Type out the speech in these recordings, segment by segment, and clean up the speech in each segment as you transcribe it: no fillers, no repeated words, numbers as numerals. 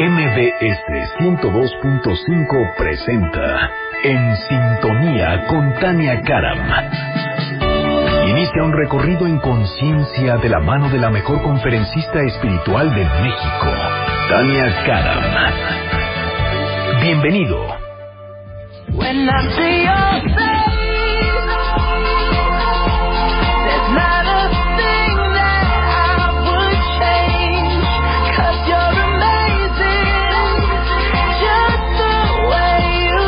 MBS 102.5 presenta En Sintonía con Tania Karam. Inicia un recorrido en conciencia de la mano de la mejor conferencista espiritual de México, Tania Karam. Bienvenido. When I see your face, there's not a thing that I would change, 'cause you're amazing, just the way you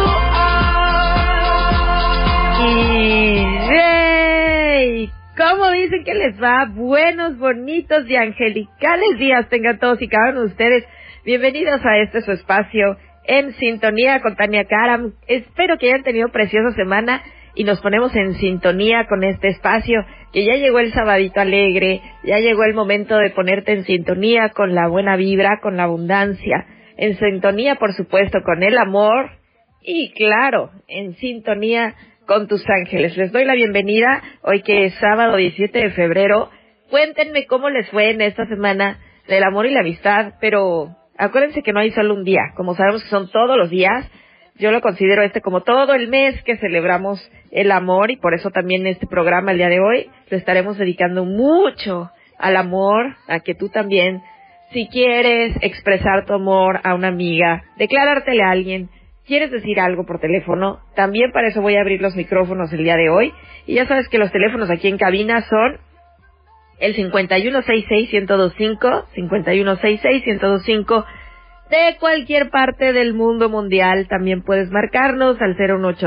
are. ¡Y cómo dicen que les va! Buenos, bonitos y angelicales días tengan todos y cada uno de ustedes. Bienvenidos a este su espacio, En Sintonía con Tania Karam. Espero que hayan tenido preciosa semana y nos ponemos en sintonía con este espacio, que ya llegó el sabadito alegre, ya llegó el momento de ponerte en sintonía con la buena vibra, con la abundancia, en sintonía por supuesto con el amor y claro, en sintonía con tus ángeles. Les doy la bienvenida hoy que es sábado 17 de febrero. Cuéntenme cómo les fue en esta semana del amor y la amistad, pero acuérdense que no hay solo un día, como sabemos que son todos los días. Yo lo considero como todo el mes que celebramos el amor, y por eso también este programa el día de hoy lo estaremos dedicando mucho al amor, a que tú también, si quieres expresar tu amor a una amiga, declarártele a alguien, quieres decir algo por teléfono, también para eso voy a abrir los micrófonos el día de hoy. Y ya sabes que los teléfonos aquí en cabina son el 5166-1025, 5166-1025, de cualquier parte del mundo mundial. También puedes marcarnos al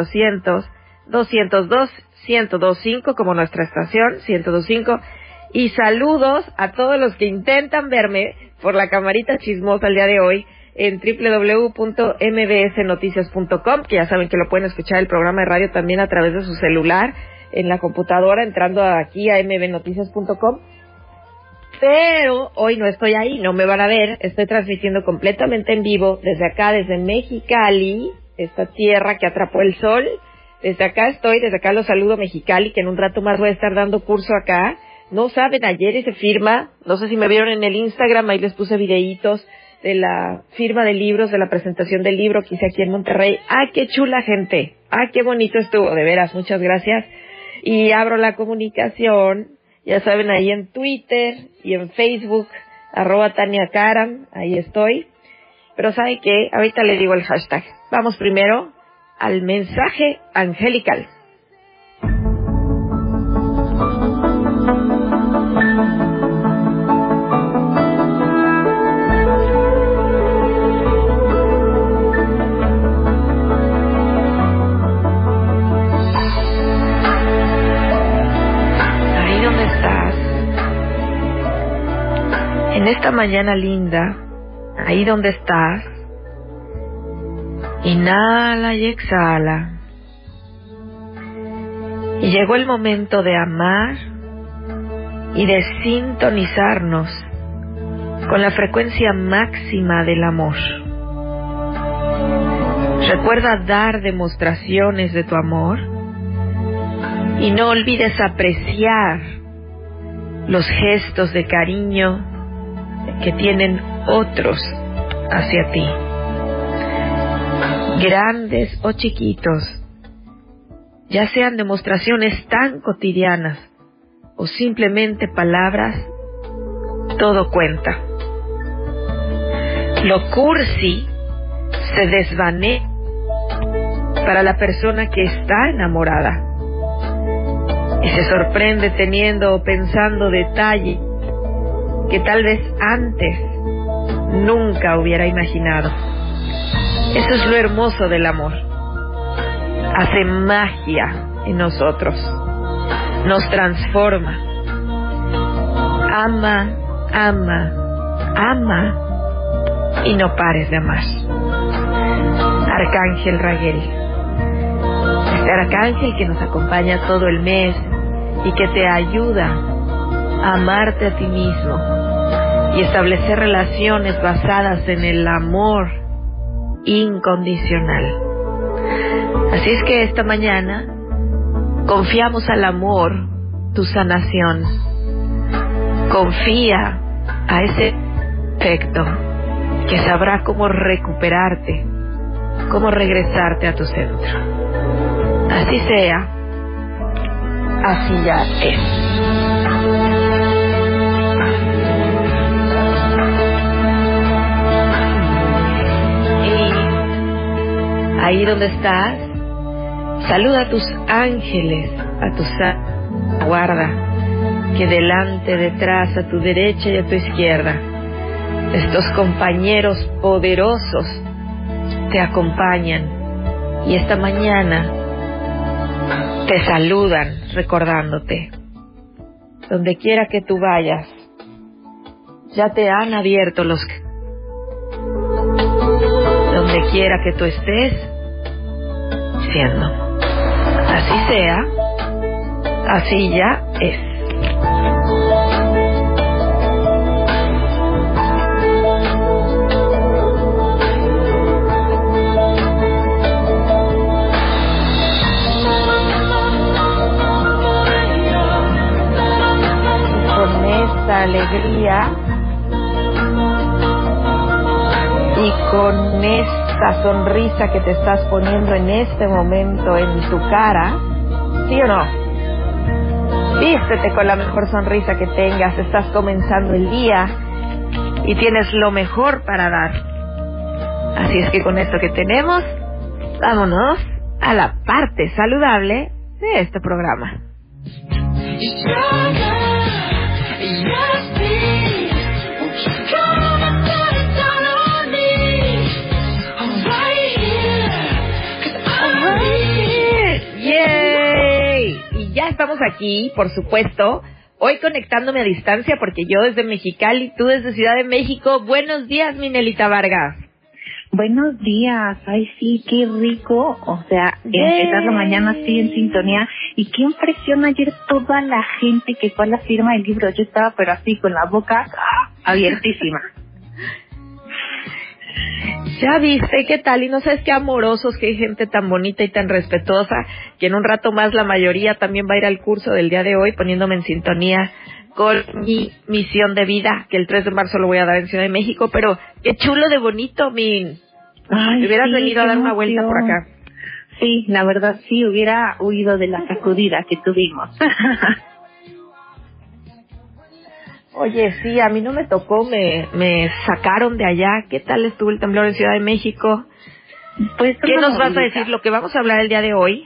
01800-202-1025, como nuestra estación, 1025. Y saludos a todos los que intentan verme por la camarita chismosa el día de hoy en www.mbsnoticias.com, que ya saben que lo pueden escuchar el programa de radio también a través de su celular, en la computadora, entrando aquí a mbnoticias.com. Pero hoy no estoy ahí, no me van a ver. Estoy transmitiendo completamente en vivo desde acá, desde Mexicali, esta tierra que atrapó el sol. Desde acá los saludo Mexicali, que en un rato más voy a estar dando curso acá. No saben, ayer hice firma, no sé si me vieron en el Instagram, ahí les puse videitos de la firma de libros, de la presentación del libro que hice aquí en Monterrey. ¡Ah, qué chula gente! ¡Ah, qué bonito estuvo! De veras, muchas gracias. Y abro la comunicación, ya saben, ahí en Twitter y en Facebook, @Tania Karam, ahí estoy. Pero ¿sabe qué? Ahorita le digo el hashtag. Vamos primero al mensaje angelical. En esta mañana linda, ahí donde estás, inhala y exhala. Y llegó el momento de amar y de sintonizarnos con la frecuencia máxima del amor. Recuerda dar demostraciones de tu amor y no olvides apreciar los gestos de cariño que tienen otros hacia ti, grandes o chiquitos, ya sean demostraciones tan cotidianas o simplemente palabras, todo cuenta. Lo cursi se desvanece para la persona que está enamorada y se sorprende teniendo o pensando detalles que tal vez antes nunca hubiera imaginado. Eso es lo hermoso del amor. Hace magia en nosotros, nos transforma. Ama, ama, ama y no pares de amar. Arcángel Raguel, este arcángel que nos acompaña todo el mes y que te ayuda a amarte a ti mismo y establecer relaciones basadas en el amor incondicional. Así es que esta mañana confiamos al amor tu sanación. Confía a ese efecto que sabrá cómo recuperarte, cómo regresarte a tu centro. Así sea, así ya es. Y ahí donde estás, saluda a tus ángeles, a tu guarda, que delante, detrás, a tu derecha y a tu izquierda, estos compañeros poderosos te acompañan y esta mañana te saludan recordándote. Donde quiera que tú vayas, ya te han abierto los... Donde quiera que tú estés, siendo. Así sea, así ya es. Con esta alegría y con esta sonrisa que te estás poniendo en este momento en tu cara, ¿sí o no? Vístete con la mejor sonrisa que tengas, estás comenzando el día y tienes lo mejor para dar. Así es que con esto que tenemos, vámonos a la parte saludable de este programa. Ya estamos aquí, por supuesto, hoy conectándome a distancia porque yo desde Mexicali, tú desde Ciudad de México. Buenos días, mi Nelita Vargas. Buenos días, ay sí, qué rico, o sea, empezar la mañana así en sintonía, y qué impresión ayer toda la gente que fue a la firma del libro. Yo estaba pero así con la boca abiertísima. Ya viste, ¿qué tal? Y no sabes qué amorosos, qué gente tan bonita y tan respetuosa, que en un rato más la mayoría también va a ir al curso del día de hoy, poniéndome en sintonía con mi misión de vida, que el 3 de marzo lo voy a dar en Ciudad de México. Pero qué chulo de bonito, Min. Ay, hubieras sí, venido a dar una vuelta por acá. Sí, la verdad sí, hubiera huido de la sacudida que tuvimos. Oye, sí, a mí no me tocó, me sacaron de allá. ¿Qué tal estuvo el temblor en Ciudad de México? Pues, ¿qué nos vas a decir? Lo que vamos a hablar el día de hoy.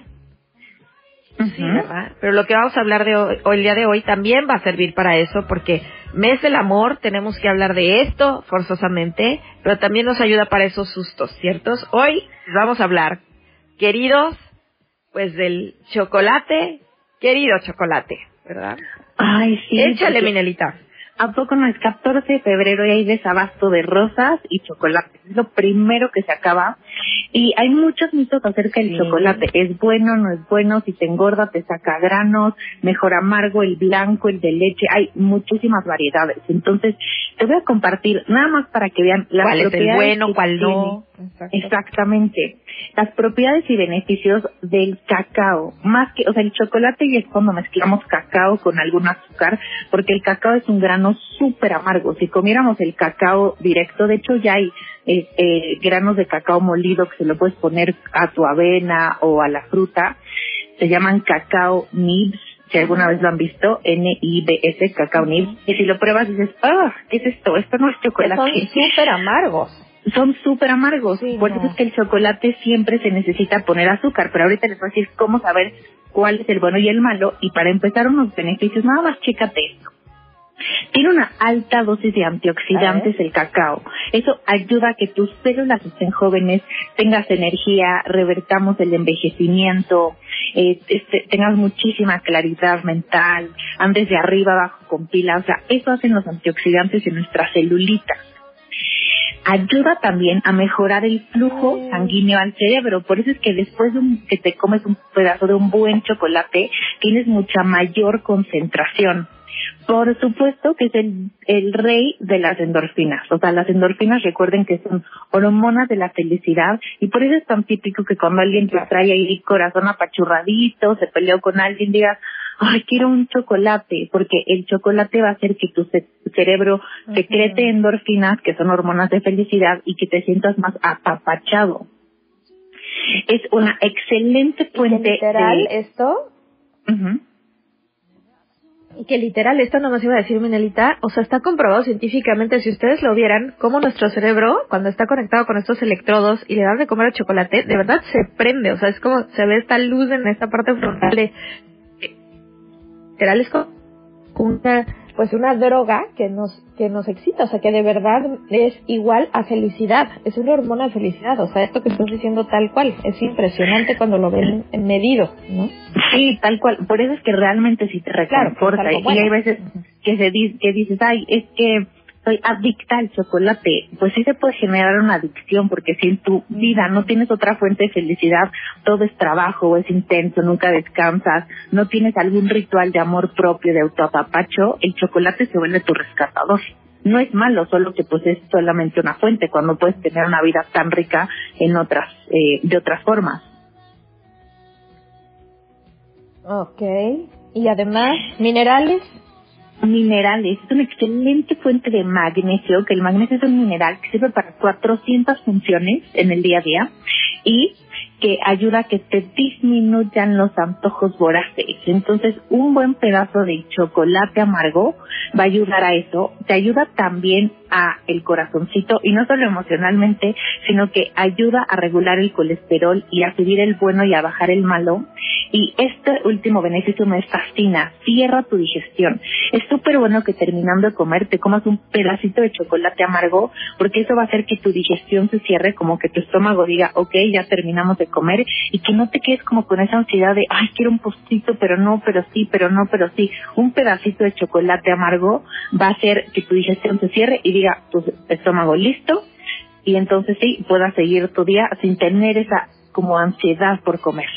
Sí, ¿verdad? Pero lo que vamos a hablar de hoy, el día de hoy también va a servir para eso, porque mes del amor, tenemos que hablar de esto forzosamente, pero también nos ayuda para esos sustos, ¿ciertos? Hoy vamos a hablar, queridos, pues del chocolate, querido chocolate, ¿verdad? Ay, sí. Échale, Minelita. ¿A poco no es 14 de febrero y hay desabasto de rosas y chocolates? Es lo primero que se acaba. Y hay muchos mitos acerca del chocolate. ¿Es bueno, no es bueno? Si te engorda, te saca granos, mejor amargo, el blanco, el de leche. Hay muchísimas variedades. Entonces, te voy a compartir, nada más para que vean las ¿cuál propiedades. Es el bueno, cuál no? Exactamente. Las propiedades y beneficios del cacao. Más que, o sea, el chocolate y es cuando mezclamos cacao con algún azúcar, porque el cacao es un grano súper amargo. Si comiéramos el cacao directo, de hecho ya hay granos de cacao molido que se lo puedes poner a tu avena o a la fruta. Se llaman cacao nibs. Si alguna vez lo han visto, N-I-B-S, cacao nibs. Y si lo pruebas dices, ¿qué es esto? Esto no es chocolate. Son súper amargos. Son súper amargos. Sí, por eso es que el chocolate siempre se necesita poner azúcar. Pero ahorita les voy a decir cómo saber cuál es el bueno y el malo. Y para empezar, unos beneficios, nada más chécate esto. Tiene una alta dosis de antioxidantes el cacao. Eso ayuda a que tus células estén jóvenes, tengas energía, revertamos el envejecimiento, tengas muchísima claridad mental, andes de arriba abajo con pila. O sea, eso hacen los antioxidantes en nuestras celulitas. Ayuda también a mejorar el flujo sanguíneo al cerebro. Por eso es que después de que te comes un pedazo de un buen chocolate, tienes mucha mayor concentración. Por supuesto que es el rey de las endorfinas. O sea, las endorfinas, recuerden que son hormonas de la felicidad, y por eso es tan típico que cuando alguien te trae ahí corazón apachurradito, se peleó con alguien, digas, ay, quiero un chocolate, porque el chocolate va a hacer que tu cerebro secrete endorfinas, que son hormonas de felicidad, y que te sientas más apapachado. Es una excelente fuente literal esto. Y que literal, esto nomás iba a decir Minelita, o sea, está comprobado científicamente, si ustedes lo vieran, cómo nuestro cerebro, cuando está conectado con estos electrodos y le dan de comer el chocolate, de verdad se prende, o sea, es como, se ve esta luz en esta parte frontal de, literal es como una droga que nos excita, o sea, que de verdad es igual a felicidad, es una hormona de felicidad, o sea, esto que estás diciendo tal cual, es impresionante cuando lo ven medido, ¿no? Sí, tal cual, por eso es que realmente sí te reconforta, claro, y hay veces que dices, ay, es que soy adicta al chocolate, pues sí se puede generar una adicción, porque si en tu vida no tienes otra fuente de felicidad, todo es trabajo, es intenso, nunca descansas, no tienes algún ritual de amor propio, de autoapapacho, el chocolate se vuelve tu rescatador. No es malo, solo que pues es solamente una fuente, cuando puedes tener una vida tan rica en otras, de otras formas. Okay. Y además, minerales, es una excelente fuente de magnesio, que el magnesio es un mineral que sirve para 400 funciones en el día a día y que ayuda a que te disminuyan los antojos voraces. Entonces, un buen pedazo de chocolate amargo va a ayudar a eso. Te ayuda también a el corazoncito, y no solo emocionalmente, sino que ayuda a regular el colesterol y a subir el bueno y a bajar el malo. Y este último beneficio me fascina, cierra tu digestión. Es súper bueno que terminando de comer te comas un pedacito de chocolate amargo, porque eso va a hacer que tu digestión se cierre, como que tu estómago diga, ok, ya terminamos de comer, y que no te quedes como con esa ansiedad de, ay, quiero un postito, pero no, pero sí, pero no, pero sí. Un pedacito de chocolate amargo va a hacer que tu digestión se cierre y diga, tu estómago listo, y entonces sí, puedas seguir tu día sin tener esa como ansiedad por comer.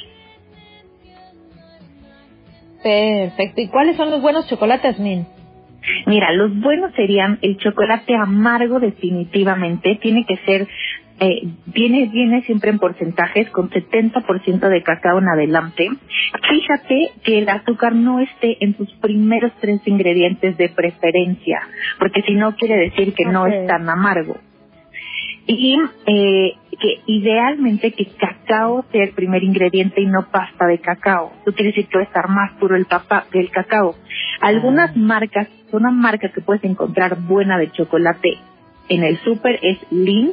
Perfecto. ¿Y cuáles son los buenos chocolates, Min? Mira, los buenos serían el chocolate amargo, definitivamente. Tiene que ser, viene siempre en porcentajes, con 70% de cacao en adelante. Fíjate que el azúcar no esté en tus primeros 3 ingredientes de preferencia, porque si no quiere decir que no es tan amargo. Y que idealmente que cacao sea el primer ingrediente y no pasta de cacao. Eso quiere decir que va a estar más puro el cacao. Algunas marcas, una marca que puedes encontrar buena de chocolate en el súper es Lindt,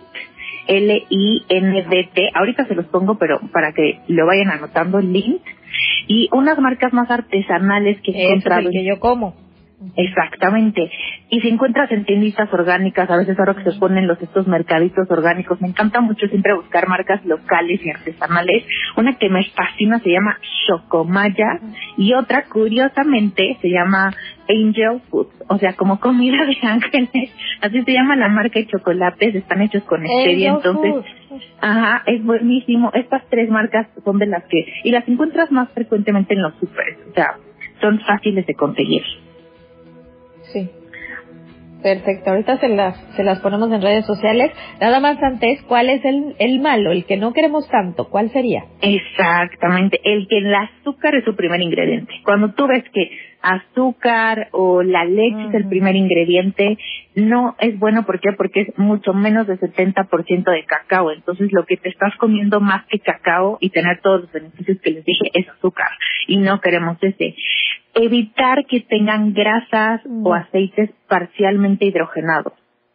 Lindt. Ahorita se los pongo, pero para que lo vayan anotando, Lindt. Y unas marcas más artesanales que he encontrado. Es el que yo como. Exactamente. Y si encuentras en tienditas orgánicas, a veces ahora que se ponen estos mercaditos orgánicos, me encanta mucho siempre buscar marcas locales y artesanales. Una que me fascina se llama Chocomaya y otra, curiosamente, se llama Angel Food, o sea, como comida de ángeles. Así se llama la marca de chocolates, están hechos con stevia, entonces, ajá, es buenísimo. Estas 3 marcas son de las que, y las encuentras más frecuentemente en los súperes, o sea, son fáciles de conseguir. Sí. Perfecto, ahorita se las ponemos en redes sociales. Nada más antes, ¿cuál es el malo, el que no queremos tanto? ¿Cuál sería? Exactamente, el que el azúcar es su primer ingrediente. Cuando tú ves que azúcar o la leche es el primer ingrediente, no es bueno. ¿Por qué? Porque es mucho menos de 70% de cacao. Entonces lo que te estás comiendo más que cacao y tener todos los beneficios que les dije es azúcar. Y no queremos ese. Evitar que tengan grasas o aceites parcialmente hidrogenados,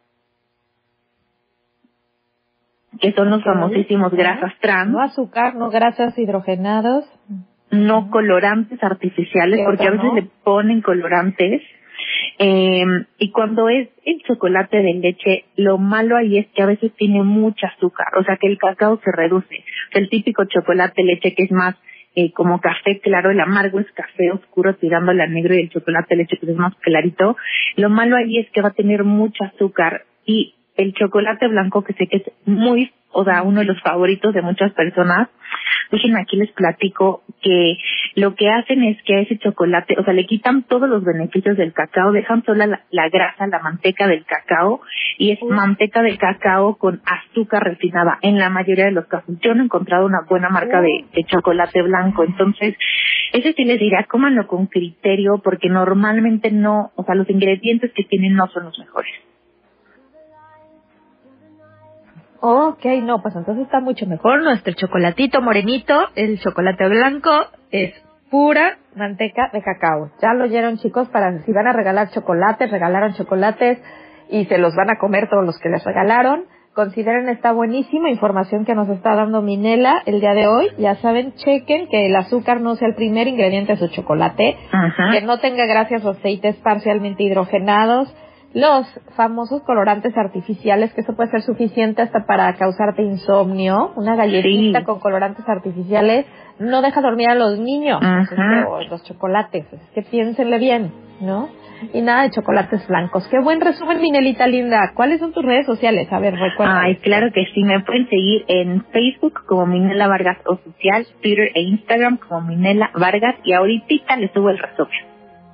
que son los famosísimos grasas trans. No azúcar, no grasas hidrogenados. No colorantes artificiales, porque a veces le ponen colorantes. Y cuando es el chocolate de leche, lo malo ahí es que a veces tiene mucho azúcar, o sea que el cacao se reduce. O sea, el típico chocolate de leche que es más como café claro, el amargo es café oscuro tirándole a negro, y el chocolate de leche que es más clarito. Lo malo ahí es que va a tener mucho azúcar, y el chocolate blanco, que sé que es muy, o sea, uno de los favoritos de muchas personas, Déjenme aquí les platico que lo que hacen es que a ese chocolate, o sea, le quitan todos los beneficios del cacao, dejan sola la grasa, la manteca del cacao, y es manteca de cacao con azúcar refinada en la mayoría de los casos. Yo no he encontrado una buena marca de chocolate blanco, entonces ese sí les dirá, cómanlo con criterio, porque normalmente no, o sea, los ingredientes que tienen no son los mejores. Ok, no, pues entonces está mucho mejor nuestro chocolatito morenito. El chocolate blanco es pura manteca de cacao. Ya lo oyeron, chicos, para si van a regalar chocolates, regalaron chocolates y se los van a comer todos los que les regalaron. Consideren esta buenísima información que nos está dando Minela el día de hoy. Ya saben, chequen que el azúcar no sea el primer ingrediente de su chocolate, que no tenga grasas o aceites parcialmente hidrogenados, los famosos colorantes artificiales, que eso puede ser suficiente hasta para causarte insomnio. Una galletita con colorantes artificiales no deja dormir a los niños, o los chocolates, es que piénsenle bien, ¿no? Y nada de chocolates blancos. Qué buen resumen, Minelita linda. ¿Cuáles son tus redes sociales? A ver, recuerda. Ay, claro que sí, me pueden seguir en Facebook como Minela Vargas Oficial, Twitter e Instagram como Minela Vargas, y ahorita les subo el resumen.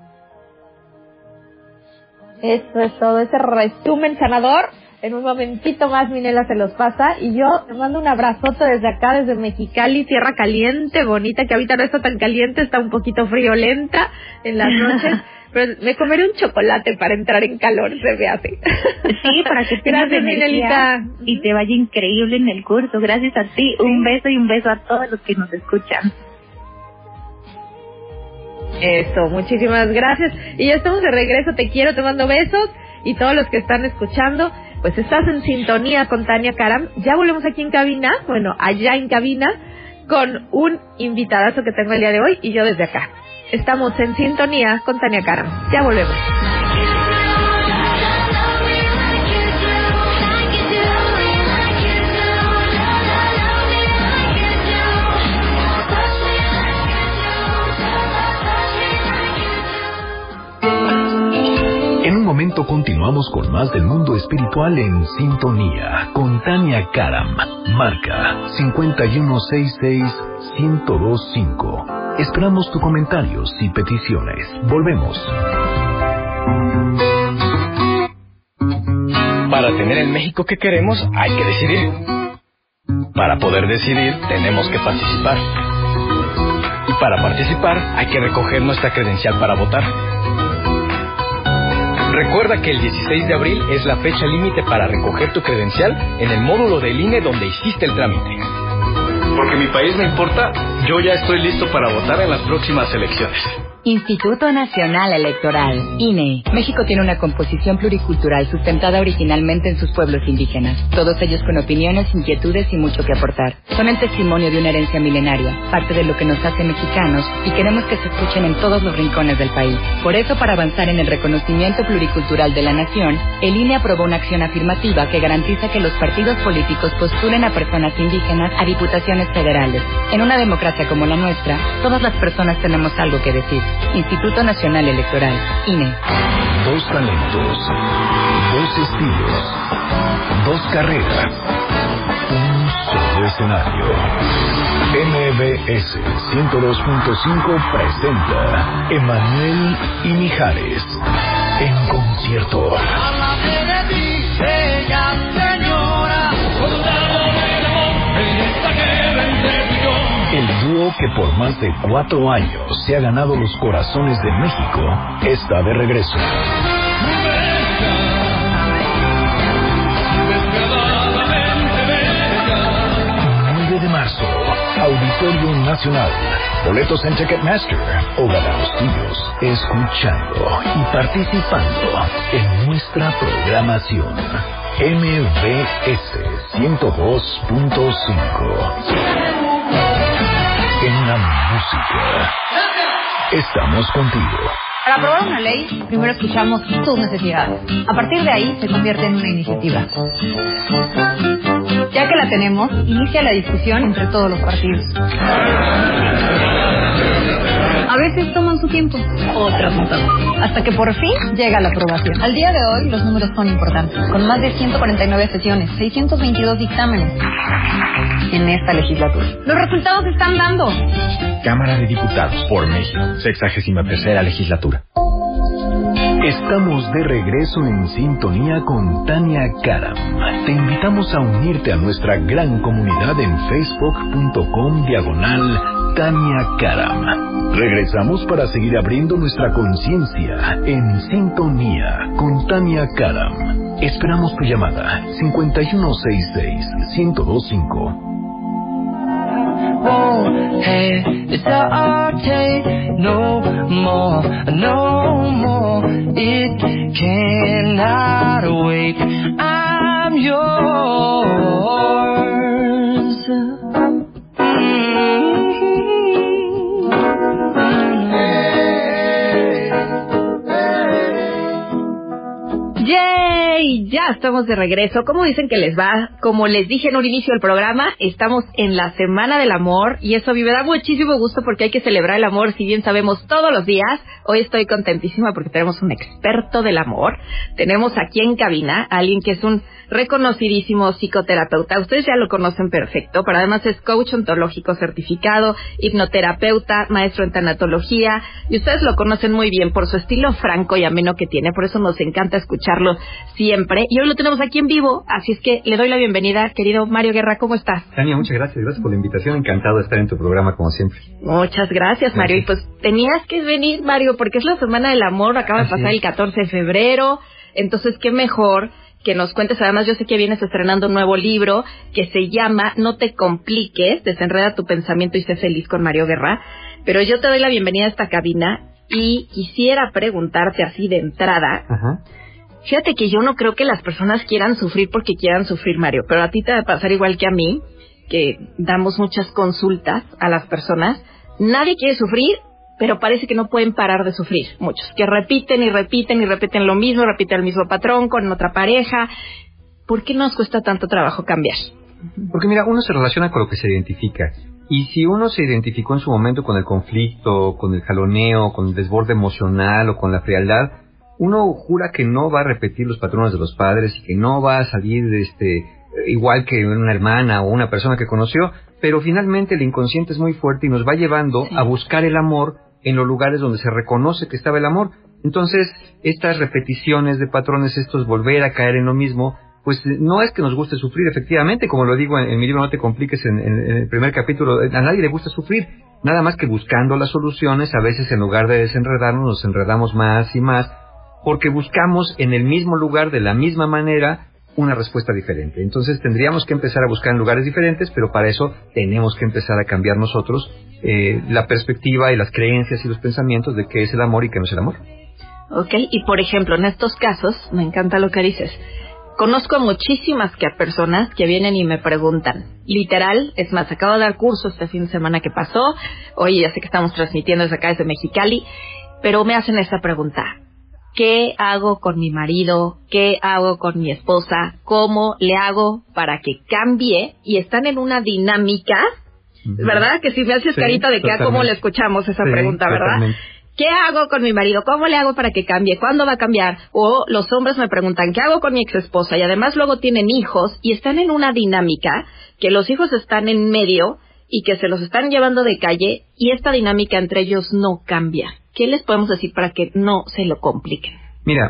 Eso es todo, ese resumen sanador. En un momentito más Minela se los pasa, y yo te mando un abrazote desde acá, desde Mexicali, tierra caliente, bonita, que ahorita no está tan caliente, está un poquito friolenta en las noches, pero me comeré un chocolate para entrar en calor, se me hace. Sí, para que tengas energía y te vaya increíble en el curso. Gracias a ti, un beso y un beso a todos los que nos escuchan. Eso, muchísimas gracias. Y ya estamos de regreso, te quiero, te mando besos. Y todos los que están escuchando, pues estás en sintonía con Tania Karam. Ya volvemos aquí en cabina, bueno, allá en cabina, con un invitadazo que tengo el día de hoy, y yo desde acá. Estamos en sintonía con Tania Karam. Ya volvemos. En un momento continuamos con más del mundo espiritual en Sintonía con Tania Karam. Marca 5166-1025. Esperamos tus comentarios y peticiones. Volvemos. Para tener el México que queremos hay que decidir. Para poder decidir tenemos que participar. Y para participar hay que recoger nuestra credencial para votar. Recuerda que el 16 de abril es la fecha límite para recoger tu credencial en el módulo del INE donde hiciste el trámite. Porque mi país me importa, yo ya estoy listo para votar en las próximas elecciones. Instituto Nacional Electoral, INE. México tiene una composición pluricultural sustentada originalmente en sus pueblos indígenas, todos ellos con opiniones, inquietudes y mucho que aportar. Son el testimonio de una herencia milenaria, parte de lo que nos hace mexicanos, y queremos que se escuchen en todos los rincones del país. Por eso, para avanzar en el reconocimiento pluricultural de la nación, el INE aprobó una acción afirmativa que garantiza que los partidos políticos postulen a personas indígenas a diputaciones federales. En una democracia como la nuestra, todas las personas tenemos algo que decir. Instituto Nacional Electoral, INE. 2 talentos, 2 estilos, 2 carreras, un solo escenario. MBS 102.5 presenta Emanuel y Mijares en concierto. El dúo que por más de 4 años se ha ganado los corazones de México está de regreso. 9 de marzo, Auditorio Nacional. Boletos en Ticketmaster o gana los tuyos escuchando y participando en nuestra programación. MBS 102.5. En la música estamos contigo. Para aprobar una ley, primero escuchamos tus necesidades. A partir de ahí se convierte en una iniciativa. Ya que la tenemos, inicia la discusión entre todos los partidos. A veces toman su tiempo, otras no tanto. Hasta que por fin llega la aprobación. Al día de hoy, los números son importantes. Con más de 149 sesiones, 622 dictámenes en esta legislatura. Los resultados se están dando. Cámara de Diputados por México, 63ª legislatura. Estamos de regreso en sintonía con Tania Karam. Te invitamos a unirte a nuestra gran comunidad en facebook.com/Tania Karam. Regresamos para seguir abriendo nuestra conciencia en sintonía con Tania Karam. Esperamos tu llamada 5166-1025. Won't hesitate no more. It cannot wait. I'm yours. ¡Yay! Ya estamos de regreso. ¿Cómo dicen que les va? Como les dije en un inicio del programa, estamos en la Semana del Amor y eso a mí me da muchísimo gusto porque hay que celebrar el amor, si bien sabemos todos los días. Hoy estoy contentísima porque tenemos un experto del amor. Tenemos aquí en cabina a alguien que es un reconocidísimo psicoterapeuta. Ustedes ya lo conocen perfecto, pero además es coach ontológico certificado, hipnoterapeuta, maestro en tanatología, y ustedes lo conocen muy bien por su estilo franco y ameno que tiene, por eso nos encanta escucharlo siempre. Y hoy lo tenemos aquí en vivo, así es que le doy la bienvenida, querido Mario Guerra. ¿Cómo estás? Tania, muchas gracias por la invitación, encantado de estar en tu programa como siempre. Muchas gracias, Mario. Y pues tenías que venir, Mario, porque es la Semana del Amor, acaba de pasar el 14 de febrero, entonces qué mejor que nos cuentes. Además, yo sé que vienes estrenando un nuevo libro que se llama No te compliques, desenreda tu pensamiento y sé feliz con Mario Guerra. Pero yo te doy la bienvenida a esta cabina y quisiera preguntarte así de entrada. Ajá. Fíjate que yo no creo que las personas quieran sufrir porque quieran sufrir, Mario, pero a ti te va a pasar igual que a mí, que damos muchas consultas a las personas. Nadie quiere sufrir, pero parece que no pueden parar de sufrir. Muchos que repiten y repiten y repiten lo mismo, repiten el mismo patrón con otra pareja. ¿Por qué nos cuesta tanto trabajo cambiar? Porque mira, uno se relaciona con lo que se identifica. Y si uno se identificó en su momento con el conflicto, con el jaloneo, con el desborde emocional o con la frialdad, uno jura que no va a repetir los patrones de los padres y que no va a salir igual que una hermana o una persona que conoció, pero finalmente el inconsciente es muy fuerte y nos va llevando a buscar el amor en los lugares donde se reconoce que estaba el amor. Entonces, estas repeticiones de patrones, estos volver a caer en lo mismo, pues no es que nos guste sufrir, efectivamente, como lo digo en mi libro No te compliques, en el primer capítulo, a nadie le gusta sufrir, nada más que buscando las soluciones, a veces en lugar de desenredarnos, nos enredamos más y más, porque buscamos en el mismo lugar, de la misma manera, una respuesta diferente. Entonces tendríamos que empezar a buscar en lugares diferentes, pero para eso tenemos que empezar a cambiar nosotros la perspectiva y las creencias y los pensamientos de qué es el amor y qué no es el amor. Ok, y por ejemplo, en estos casos, me encanta lo que dices. Conozco muchísimas personas que vienen y me preguntan, literal, es más, acabo de dar curso este fin de semana que pasó, hoy ya sé que estamos transmitiendo desde acá, desde Mexicali, pero me hacen esta pregunta: ¿qué hago con mi marido? ¿Qué hago con mi esposa? ¿Cómo le hago para que cambie? Y están en una dinámica, ¿verdad? Que si me haces carita de que a cómo le escuchamos esa pregunta, ¿verdad? Totalmente. ¿Qué hago con mi marido? ¿Cómo le hago para que cambie? ¿Cuándo va a cambiar? O los hombres me preguntan, ¿qué hago con mi exesposa? Y además luego tienen hijos y están en una dinámica que los hijos están en medio y que se los están llevando de calle y esta dinámica entre ellos no cambia. ¿Qué les podemos decir para que no se lo compliquen? Mira,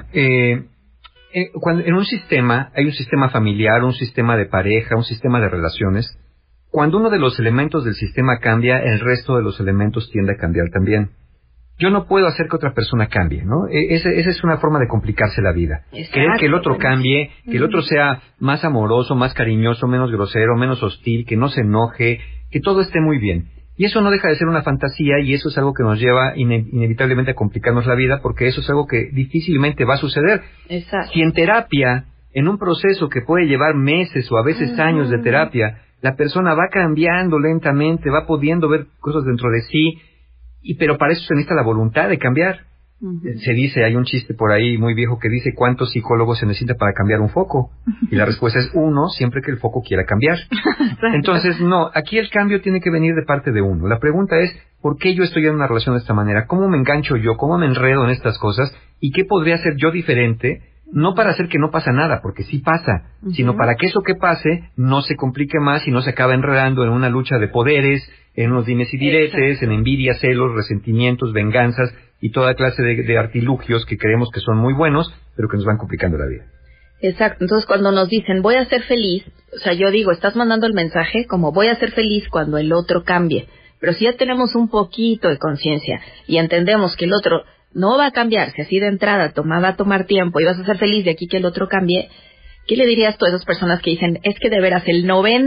cuando en un sistema, hay un sistema familiar, un sistema de pareja, un sistema de relaciones. Cuando uno de los elementos del sistema cambia, el resto de los elementos tiende a cambiar también. Yo no puedo hacer que otra persona cambie, ¿no? Esa es una forma de complicarse la vida. Exacto. Querer que el otro cambie, que el otro sea más amoroso, más cariñoso, menos grosero, menos hostil, que no se enoje, que todo esté muy bien. Y eso no deja de ser una fantasía y eso es algo que nos lleva inevitablemente a complicarnos la vida porque eso es algo que difícilmente va a suceder. Exacto. Si en terapia, en un proceso que puede llevar meses o a veces años de terapia, la persona va cambiando lentamente, va pudiendo ver cosas dentro de sí, pero para eso se necesita la voluntad de cambiar. Se dice, hay un chiste por ahí muy viejo que dice ¿cuántos psicólogos se necesita para cambiar un foco? Y la respuesta es 1, siempre que el foco quiera cambiar. Entonces, no, aquí el cambio tiene que venir de parte de uno. La pregunta es, ¿por qué yo estoy en una relación de esta manera? ¿Cómo me engancho yo? ¿Cómo me enredo en estas cosas? ¿Y qué podría hacer yo diferente? No para hacer que no pasa nada, porque sí pasa, sino para que eso que pase no se complique más y no se acabe enredando en una lucha de poderes, en unos dimes y diretes, en envidia, celos, resentimientos, venganzas y toda clase de artilugios que creemos que son muy buenos, pero que nos van complicando la vida. Exacto. Entonces, cuando nos dicen voy a ser feliz, o sea, yo digo, estás mandando el mensaje como voy a ser feliz cuando el otro cambie. Pero si ya tenemos un poquito de conciencia y entendemos que el otro no va a cambiar, si así de entrada va a tomar tiempo y vas a ser feliz de aquí que el otro cambie, ¿qué le dirías tú a esas personas que dicen, es que de veras el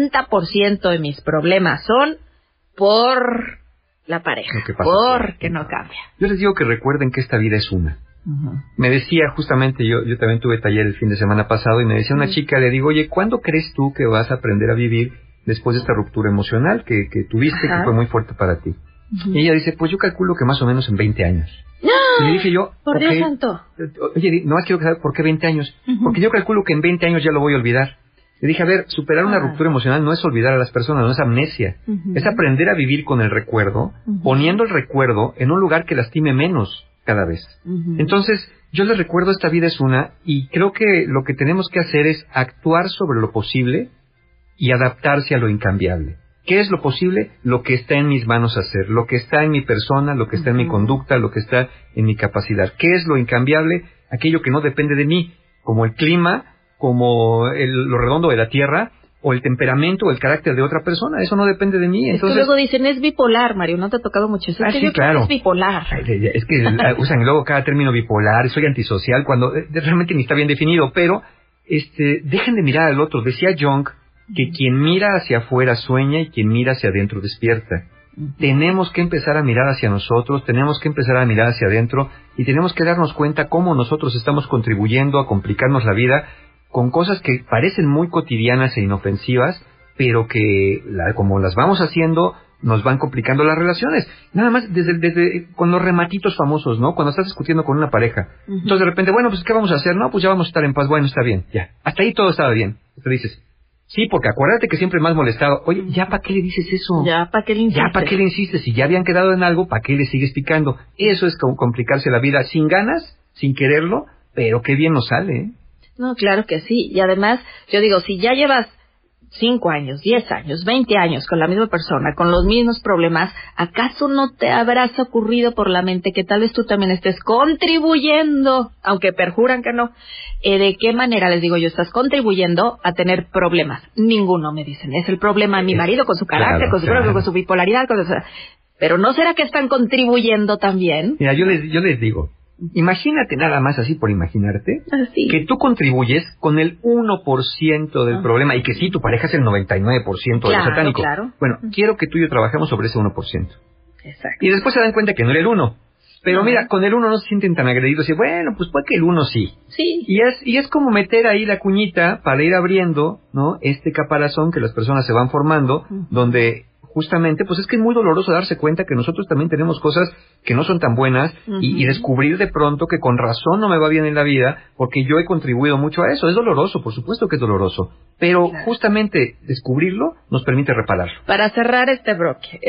90% de mis problemas son por la pareja, porque no cambia? Yo les digo que recuerden que esta vida es una. Me decía justamente, yo también tuve taller el fin de semana pasado y me decía una chica, le digo, oye, ¿cuándo crees tú que vas a aprender a vivir después de esta ruptura emocional que tuviste, que fue muy fuerte para ti? Y ella dice, pues yo calculo que más o menos en 20 años. Y le dije yo, por Dios santo. Oye, nomás quiero saber por qué 20 años. Porque yo calculo que en 20 años ya lo voy a olvidar. Le dije, a ver, superar una ruptura emocional no es olvidar a las personas, no es amnesia. Es aprender a vivir con el recuerdo, poniendo el recuerdo en un lugar que lastime menos cada vez. Entonces, yo les recuerdo, esta vida es una, y creo que lo que tenemos que hacer es actuar sobre lo posible y adaptarse a lo incambiable. ¿Qué es lo posible? Lo que está en mis manos hacer, lo que está en mi persona, lo que está en mi conducta, lo que está en mi capacidad. ¿Qué es lo incambiable? Aquello que no depende de mí, como el clima, como lo redondo de la tierra, o el temperamento o el carácter de otra persona. Eso no depende de mí. Entonces, luego dicen, es bipolar, Mario, ¿no te ha tocado mucho eso? Sí, claro. Es bipolar. Es que usan luego cada término bipolar, soy antisocial, cuando realmente ni está bien definido, pero dejen de mirar al otro. Decía Jung que quien mira hacia afuera sueña y quien mira hacia adentro despierta. Tenemos que empezar a mirar hacia nosotros, tenemos que empezar a mirar hacia adentro y tenemos que darnos cuenta cómo nosotros estamos contribuyendo a complicarnos la vida con cosas que parecen muy cotidianas e inofensivas, pero que como las vamos haciendo nos van complicando las relaciones. Nada más desde con los rematitos famosos, ¿no? Cuando estás discutiendo con una pareja. Entonces de repente, bueno, pues ¿qué vamos a hacer? No, pues ya vamos a estar en paz. Bueno, está bien, ya. Hasta ahí todo estaba bien. Te dices, sí, porque acuérdate que siempre me has molestado. Oye, ¿ya para qué le dices eso? ¿Ya para qué le insistes? ¿Ya para qué le insistes? Si ya habían quedado en algo, ¿para qué le sigues picando? Eso es como complicarse la vida sin ganas, sin quererlo, pero qué bien nos sale, ¿eh? No, claro que sí. Y además, yo digo, si ya llevas 5 años, 10 años, 20 años con la misma persona, con los mismos problemas, ¿acaso no te habrás ocurrido por la mente que tal vez tú también estés contribuyendo, aunque perjuran que no? ¿De qué manera, les digo yo, estás contribuyendo a tener problemas? Ninguno, me dicen. Es el problema de mi marido con su carácter, con su bipolaridad, pero ¿no será que están contribuyendo también? Mira, yo les digo, imagínate nada más así por imaginarte, que tú contribuyes con el 1% del problema y que sí, tu pareja es el 99% de lo satánico. Claro. Bueno, quiero que tú y yo trabajemos sobre ese 1%. Exacto. Y después se dan cuenta que no era el 1. Pero mira, con el 1 no se sienten tan agredidos y bueno, pues puede que el 1 sí. Sí. Y es como meter ahí la cuñita para ir abriendo, ¿no? Este caparazón que las personas se van formando, donde justamente, pues es que es muy doloroso darse cuenta que nosotros también tenemos cosas que no son tan buenas y descubrir de pronto que con razón no me va bien en la vida porque yo he contribuido mucho a eso. Es doloroso, por supuesto que es doloroso, pero justamente descubrirlo nos permite repararlo. Para cerrar este bloque,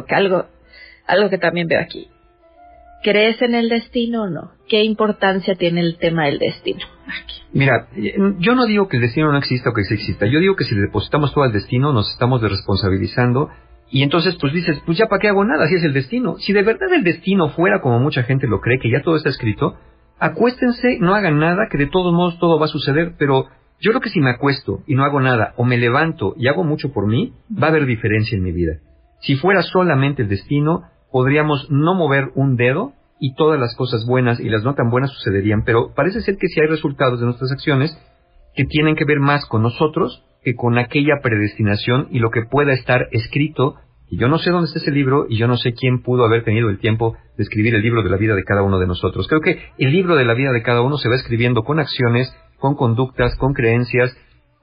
algo que también veo aquí. ¿Crees en el destino o no? ¿Qué importancia tiene el tema del destino? Mira, yo no digo que el destino no exista o que sí exista. Yo digo que si le depositamos todo al destino nos estamos desresponsabilizando. Y entonces pues dices, pues ya para qué hago nada si es el destino. Si de verdad el destino fuera como mucha gente lo cree, que ya todo está escrito, acuéstense, no hagan nada, que de todos modos todo va a suceder. Pero yo creo que si me acuesto y no hago nada, o me levanto y hago mucho por mí, va a haber diferencia en mi vida. Si fuera solamente el destino, podríamos no mover un dedo y todas las cosas buenas y las no tan buenas sucederían. Pero parece ser que sí hay resultados de nuestras acciones que tienen que ver más con nosotros que con aquella predestinación y lo que pueda estar escrito. Y yo no sé dónde está ese libro y yo no sé quién pudo haber tenido el tiempo de escribir el libro de la vida de cada uno de nosotros. Creo que el libro de la vida de cada uno se va escribiendo con acciones, con conductas, con creencias,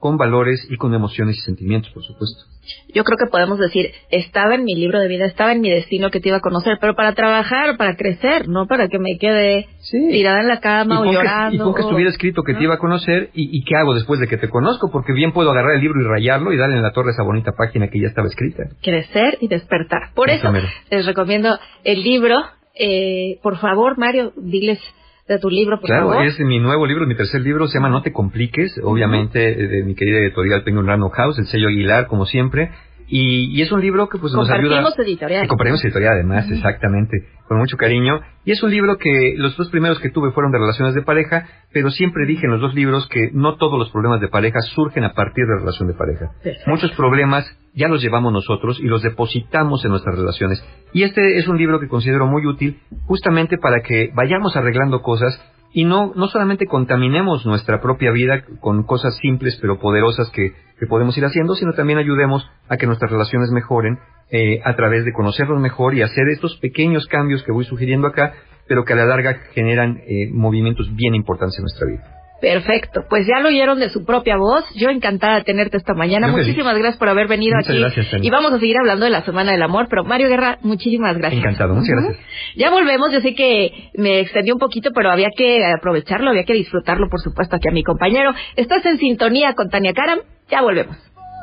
con valores y con emociones y sentimientos, por supuesto. Yo creo que podemos decir, estaba en mi libro de vida, estaba en mi destino que te iba a conocer, pero para trabajar, para crecer, no para que me quede tirada en la cama o llorando. Y con que estuviera escrito que te iba a conocer, y qué hago después de que te conozco, porque bien puedo agarrar el libro y rayarlo y darle en la torre esa bonita página que ya estaba escrita. Crecer y despertar. Por eso les recomiendo el libro. Por favor, Mario, diles de tu libro, por favor. Claro, es mi nuevo libro, mi tercer libro, se llama No te compliques, obviamente de mi querida editorial Penguin Random House, el sello Aguilar, como siempre, y es un libro que pues nos ayuda. Compartimos editorial además, exactamente, con mucho cariño, y es un libro que los dos primeros que tuve fueron de relaciones de pareja, pero siempre dije en los dos libros que no todos los problemas de pareja surgen a partir de relación de pareja. Perfecto. Muchos problemas ya los llevamos nosotros y los depositamos en nuestras relaciones. Y este es un libro que considero muy útil justamente para que vayamos arreglando cosas y no solamente contaminemos nuestra propia vida con cosas simples pero poderosas que podemos ir haciendo, sino también ayudemos a que nuestras relaciones mejoren a través de conocernos mejor y hacer estos pequeños cambios que voy sugiriendo acá, pero que a la larga generan movimientos bien importantes en nuestra vida. Perfecto, pues ya lo oyeron de su propia voz. Yo encantada de tenerte esta mañana. Muchísimas gracias por haber venido aquí. Gracias, Tania. Y vamos a seguir hablando de la Semana del Amor, pero Mario Guerra, muchísimas gracias. Encantado, muchas gracias. Ya volvemos, yo sé que me extendí un poquito, pero había que aprovecharlo, había que disfrutarlo, por supuesto, aquí a mi compañero. Estás en sintonía con Tania Karam, ya volvemos.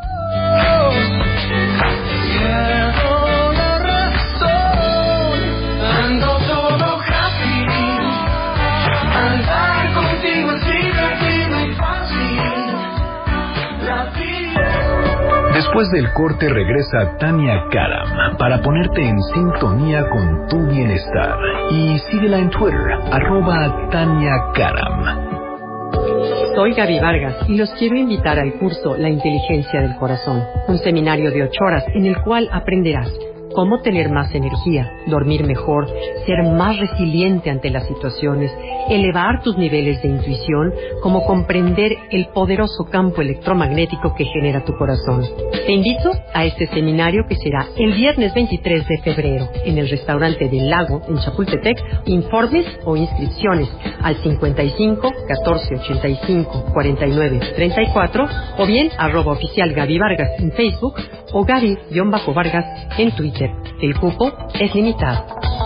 Después del corte regresa Tania Karam para ponerte en sintonía con tu bienestar. Y síguela en Twitter, @TaniaKaram. Soy Gaby Vargas y los quiero invitar al curso La Inteligencia del Corazón, un seminario de 8 horas en el cual aprenderás cómo tener más energía, dormir mejor, ser más resiliente ante las situaciones, elevar tus niveles de intuición, cómo comprender el poderoso campo electromagnético que genera tu corazón. Te invito a este seminario que será el viernes 23 de febrero en el restaurante del Lago en Chapultepec. Informes o inscripciones al 55 14 85 49 34 o bien @oficial Gaby Vargas en Facebook o Gaby-Vargas en Twitter. El cupo es limitado.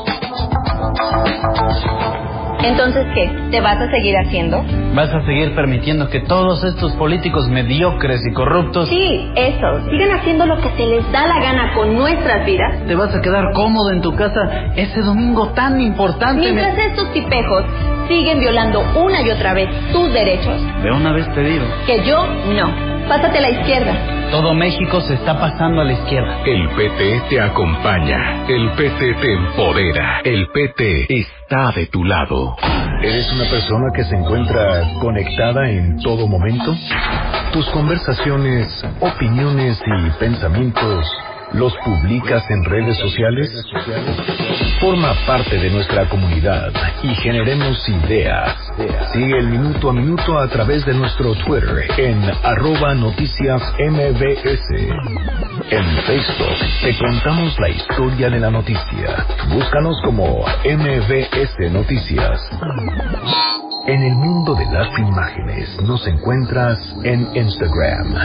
Entonces, ¿qué? ¿Te vas a seguir haciendo? ¿Vas a seguir permitiendo que todos estos políticos mediocres y corruptos... Sí, eso. Sigan haciendo lo que se les da la gana con nuestras vidas. ¿Te vas a quedar cómodo en tu casa ese domingo tan importante? Mientras estos tipejos siguen violando una y otra vez tus derechos. De una vez te digo. Que yo no. Pásate a la izquierda. Todo México se está pasando a la izquierda. El PT te acompaña. El PT te empodera. El PT está de tu lado. ¿Eres una persona que se encuentra conectada en todo momento? Tus conversaciones, opiniones y pensamientos, ¿los publicas en redes sociales? Forma parte de nuestra comunidad y generemos ideas. Sigue el minuto a minuto a través de nuestro Twitter en @noticiasmbs. En Facebook te contamos la historia de la noticia. Búscanos como MBS Noticias. En el mundo de las imágenes nos encuentras en Instagram.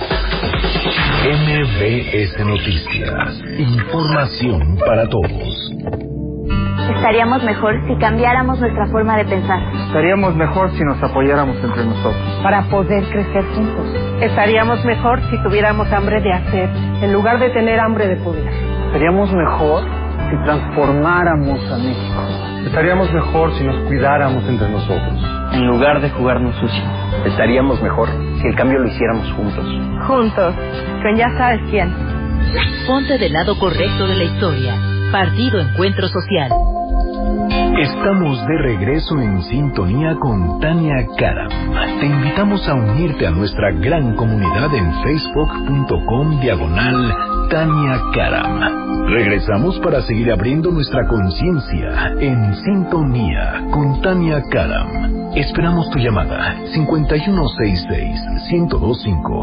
MBS Noticias. Información para todos. Estaríamos mejor si cambiáramos nuestra forma de pensar. Estaríamos mejor si nos apoyáramos entre nosotros. Para poder crecer juntos. Estaríamos mejor si tuviéramos hambre de hacer, en lugar de tener hambre de poder. Estaríamos mejor si transformáramos a México. Estaríamos mejor si nos cuidáramos entre nosotros, en lugar de jugarnos sucio. Estaríamos mejor si el cambio lo hiciéramos juntos. Juntos, con ya sabes quién. Ponte del lado correcto de la historia. Partido Encuentro Social. Estamos de regreso en sintonía con Tania Karam. Te invitamos a unirte a nuestra gran comunidad en facebook.com/Tania Karam. Regresamos para seguir abriendo nuestra conciencia en sintonía con Tania Karam. Esperamos tu llamada 5166-1025.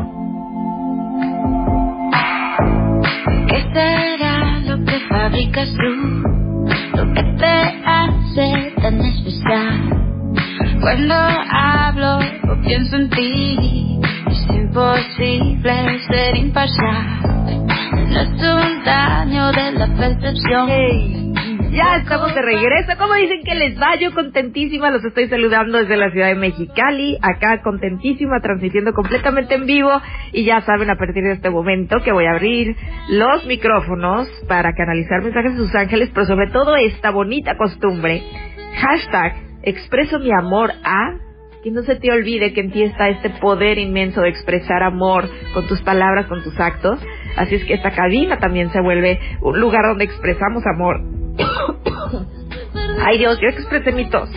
¿Qué será lo que fabricas tú? Lo que te hace tan especial. Cuando hablo o pienso en ti, siempre imposible ser imparcial. No es un daño de la percepción. Hey, ya estamos de regreso. ¿Cómo dicen que les va? Yo contentísima, los estoy saludando desde la ciudad de Mexicali. Acá contentísima, transmitiendo completamente en vivo. Y ya saben, a partir de este momento que voy a abrir los micrófonos para canalizar mensajes de sus ángeles, pero sobre todo esta bonita costumbre. Hashtag expreso mi amor a... Que no se te olvide que en ti está este poder inmenso de expresar amor con tus palabras, con tus actos. Así es que esta cabina también se vuelve un lugar donde expresamos amor. Ay Dios, yo expresé mi tos.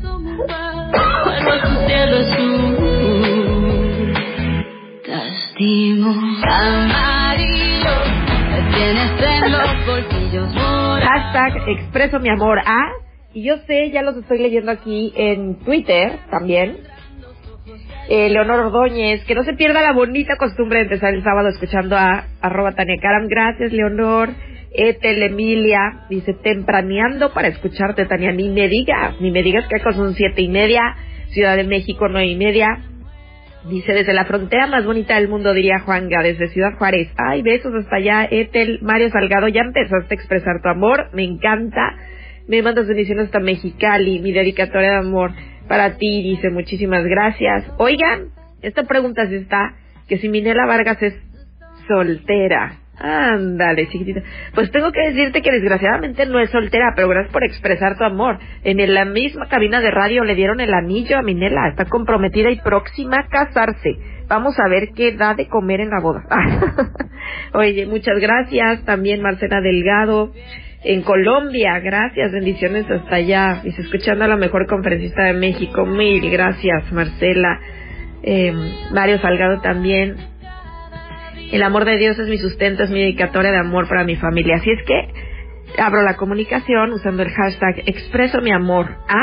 Hashtag expreso mi amor a... Y yo sé, ya los estoy leyendo aquí en Twitter también. Leonor Ordóñez, que no se pierda la bonita costumbre de empezar el sábado escuchando a @TaniaKaram. Gracias, Leonor. Etel Emilia dice, tempraneando para escucharte, Tania. Ni me digas que son 7:30. Ciudad de México, 9:30. Dice, desde la frontera más bonita del mundo, diría Juanga, desde Ciudad Juárez. Ay, besos hasta allá, Etel. Mario Salgado, ya empezaste a expresar tu amor, me encanta. Me mandas bendiciones hasta Mexicali, mi dedicatoria de amor para ti, dice, muchísimas gracias. Oigan, esta pregunta sí está, que si Minela Vargas es soltera. Ándale, chiquitita. Pues tengo que decirte que desgraciadamente no es soltera, pero gracias por expresar tu amor. En la misma cabina de radio le dieron el anillo a Minela, está comprometida y próxima a casarse. Vamos a ver qué da de comer en la boda. Oye, muchas gracias. También Marcela Delgado, en Colombia, gracias, bendiciones hasta allá. Dice, escuchando a la mejor conferencista de México. Mil gracias, Marcela. Mario Salgado también. El amor de Dios es mi sustento, es mi dedicatoria de amor para mi familia. Así es que abro la comunicación usando el hashtag expreso mi amor a,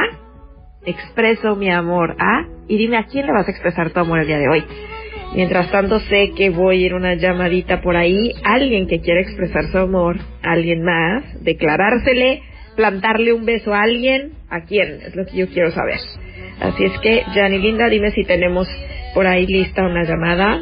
y dime a quién le vas a expresar tu amor el día de hoy. Mientras tanto, sé que voy a ir una llamadita por ahí, alguien que quiera expresar su amor, alguien más, declarársele, plantarle un beso a alguien, ¿a quién? Es lo que yo quiero saber. Así es que, Jani Linda, dime si tenemos por ahí lista una llamada.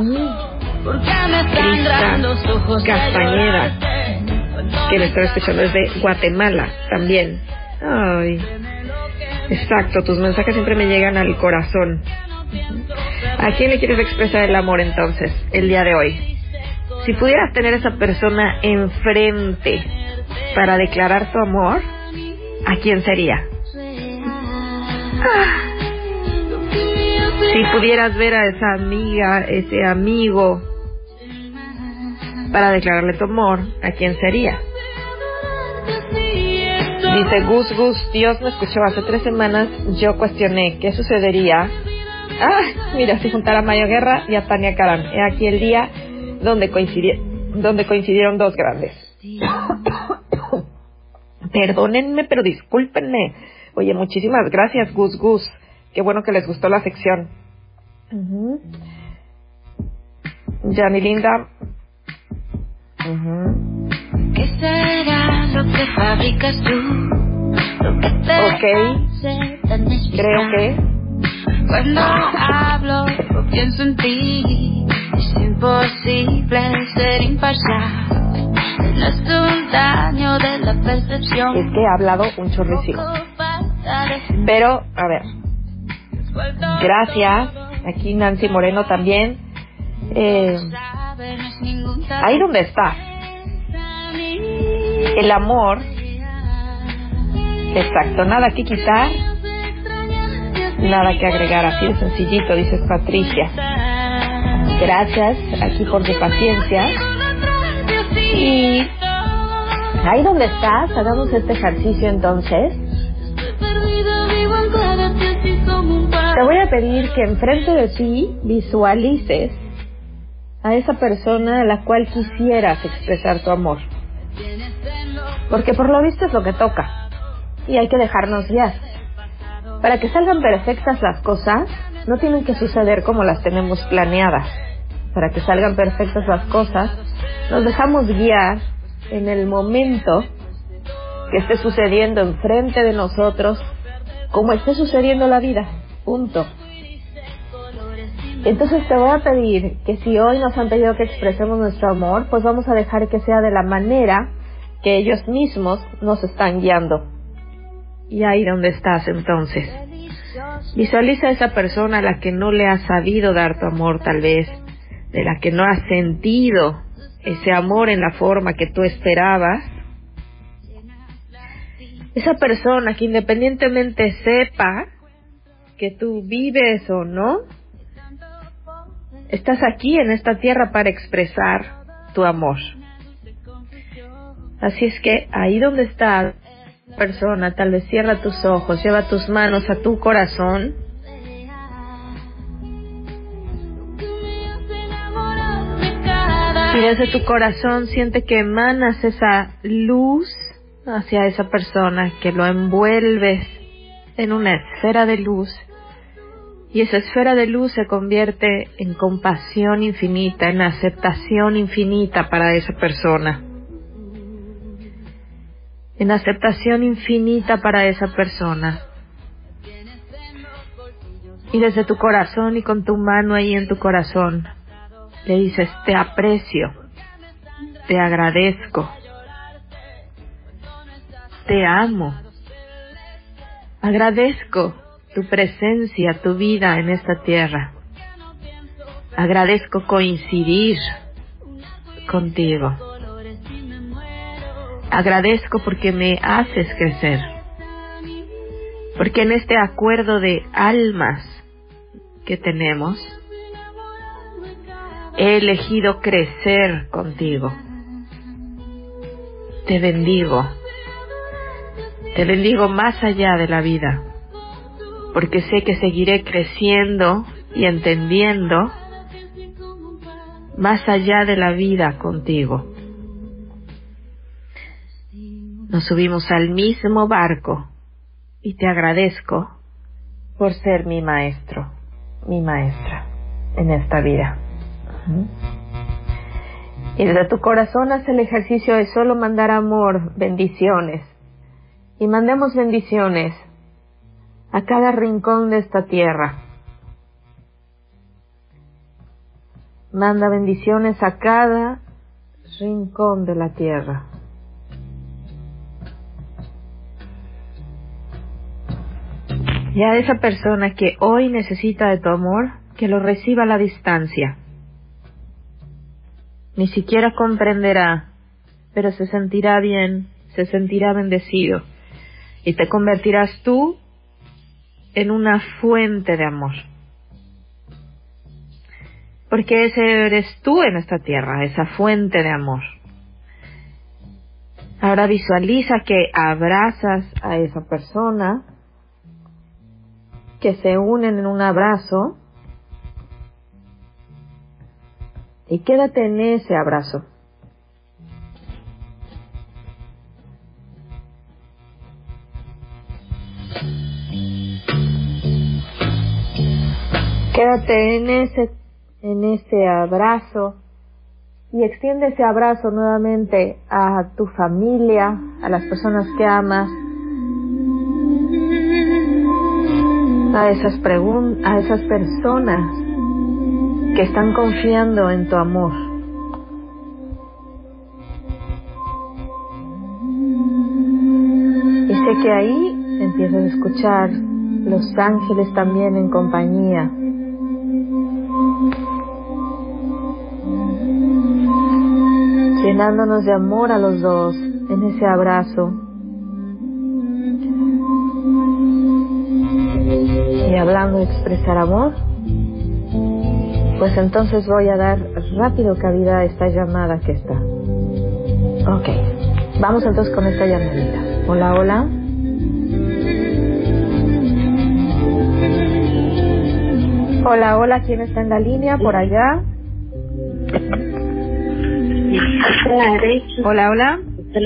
Crista Castañeda, que me está escuchando desde Guatemala, también. Ay, exacto, tus mensajes siempre me llegan al corazón. ¿A quién le quieres expresar el amor entonces, el día de hoy? Si pudieras tener a esa persona enfrente para declarar tu amor, ¿a quién sería? Si pudieras ver a esa amiga, ese amigo, para declararle tu amor, ¿a quién sería? Dice Gus, Dios me escuchó hace 3 semanas, yo cuestioné qué sucedería. Mira, si juntara a Mayo Guerra y a Tania Karam. He aquí el día donde coincidieron dos grandes. Perdónenme, pero discúlpenme. Oye, muchísimas gracias, Gus. Qué bueno que les gustó la sección. Jani Linda. ¿Qué será lo que fabricas tú? Lo que te hace tan especial. Creo que cuando hablo o pienso en ti, es imposible ser imparcial. No es un daño de la percepción. Es que he hablado un chorrísimo. Pero, a ver. Gracias. Aquí Nancy Moreno también. Ahí donde está. El amor. Exacto. Nada que quitar. Nada que agregar, así de sencillito, dices Patricia. Gracias aquí por tu paciencia. Y ahí donde estás, hagamos este ejercicio entonces. Te voy a pedir que enfrente de ti visualices a esa persona a la cual quisieras expresar tu amor. Porque por lo visto es lo que toca. Y hay que dejarnos guiar. Para que salgan perfectas las cosas, no tienen que suceder como las tenemos planeadas. Para que salgan perfectas las cosas, nos dejamos guiar en el momento que esté sucediendo enfrente de nosotros, como esté sucediendo la vida. Punto. Entonces te voy a pedir que si hoy nos han pedido que expresemos nuestro amor, pues vamos a dejar que sea de la manera que ellos mismos nos están guiando. Y ahí donde estás entonces, visualiza a esa persona a la que no le has sabido dar tu amor tal vez, de la que no has sentido ese amor en la forma que tú esperabas. Esa persona que independientemente sepa que tú vives o no, estás aquí en esta tierra para expresar tu amor. Así es que ahí donde está la persona, tal vez cierra tus ojos, lleva tus manos a tu corazón. Y desde tu corazón siente que emanas esa luz hacia esa persona, que lo envuelves en una esfera de luz. Y esa esfera de luz se convierte en compasión infinita, en aceptación infinita para esa persona. En aceptación infinita para esa persona. Y desde tu corazón y con tu mano ahí en tu corazón, le dices, te aprecio, te agradezco, te amo, agradezco tu presencia, tu vida en esta tierra. Agradezco coincidir contigo. Agradezco porque me haces crecer. Porque en este acuerdo de almas que tenemos, he elegido crecer contigo. Te bendigo. Te bendigo más allá de la vida, porque sé que seguiré creciendo y entendiendo más allá de la vida contigo. Nos subimos al mismo barco y te agradezco por ser mi maestro, mi maestra en esta vida. Y desde tu corazón haz el ejercicio de solo mandar amor, bendiciones. Y mandemos bendiciones a cada rincón de esta tierra. Manda bendiciones a cada rincón de la tierra. Y a esa persona que hoy necesita de tu amor, que lo reciba a la distancia. Ni siquiera comprenderá, pero se sentirá bien, se sentirá bendecido. Y te convertirás tú en una fuente de amor. Porque ese eres tú en esta tierra, esa fuente de amor. Ahora visualiza que abrazas a esa persona, que se unen en un abrazo, y quédate en ese abrazo. Quédate en ese abrazo y extiende ese abrazo nuevamente a tu familia, a las personas que amas, a esas personas que están confiando en tu amor. Y sé que ahí empiezas a escuchar los ángeles también en compañía. Llenándonos de amor a los dos en ese abrazo. Y hablando de expresar amor, pues entonces voy a dar rápido cabida a esta llamada que está. Ok, vamos entonces con esta llamadita. Hola, hola. Hola, hola, ¿quién está en la línea por allá? Hola, hola.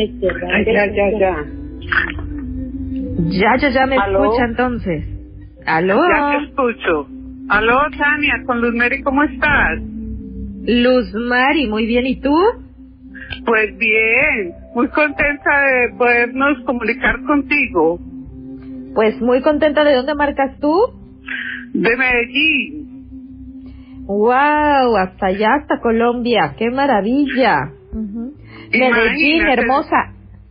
Ya me escucha entonces. ¿Aló? Ya te escucho. Aló, Tania, con Luz Mary, ¿cómo estás? Luz Mary, muy bien, ¿y tú? Pues bien, muy contenta de podernos comunicar contigo. Pues muy contenta. ¿De dónde marcas tú? De Medellín. ¡Wow! Hasta allá, hasta Colombia. ¡Qué maravilla! Medellín, hermosa.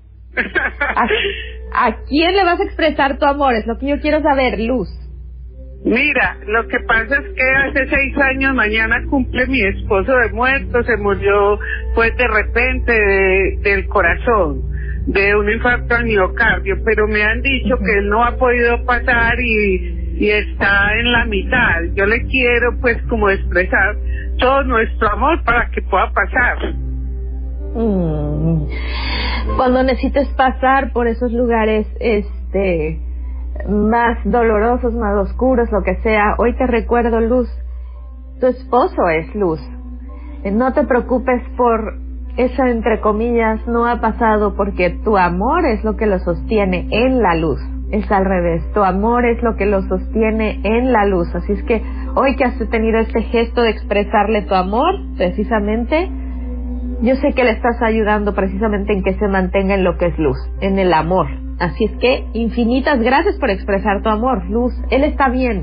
¿A quién le vas a expresar tu amor? Es lo que yo quiero saber, Luz. Mira, lo que pasa es que hace 6 años, mañana cumple mi esposo de muerto, se murió pues de repente del corazón, de un infarto al miocardio, pero me han dicho que él no ha podido pasar y está en la mitad. Yo le quiero pues como expresar todo nuestro amor para que pueda pasar. Cuando necesites pasar por esos lugares más dolorosos, más oscuros, lo que sea, hoy te recuerdo, Luz, tu esposo es Luz. No te preocupes por eso, entre comillas, no ha pasado, porque tu amor es lo que lo sostiene en la luz. Es al revés, tu amor es lo que lo sostiene en la luz. Así es que hoy que has tenido este gesto de expresarle tu amor, precisamente, yo sé que le estás ayudando precisamente en que se mantenga en lo que es luz, en el amor. Así es que infinitas gracias por expresar tu amor, Luz. Él está bien.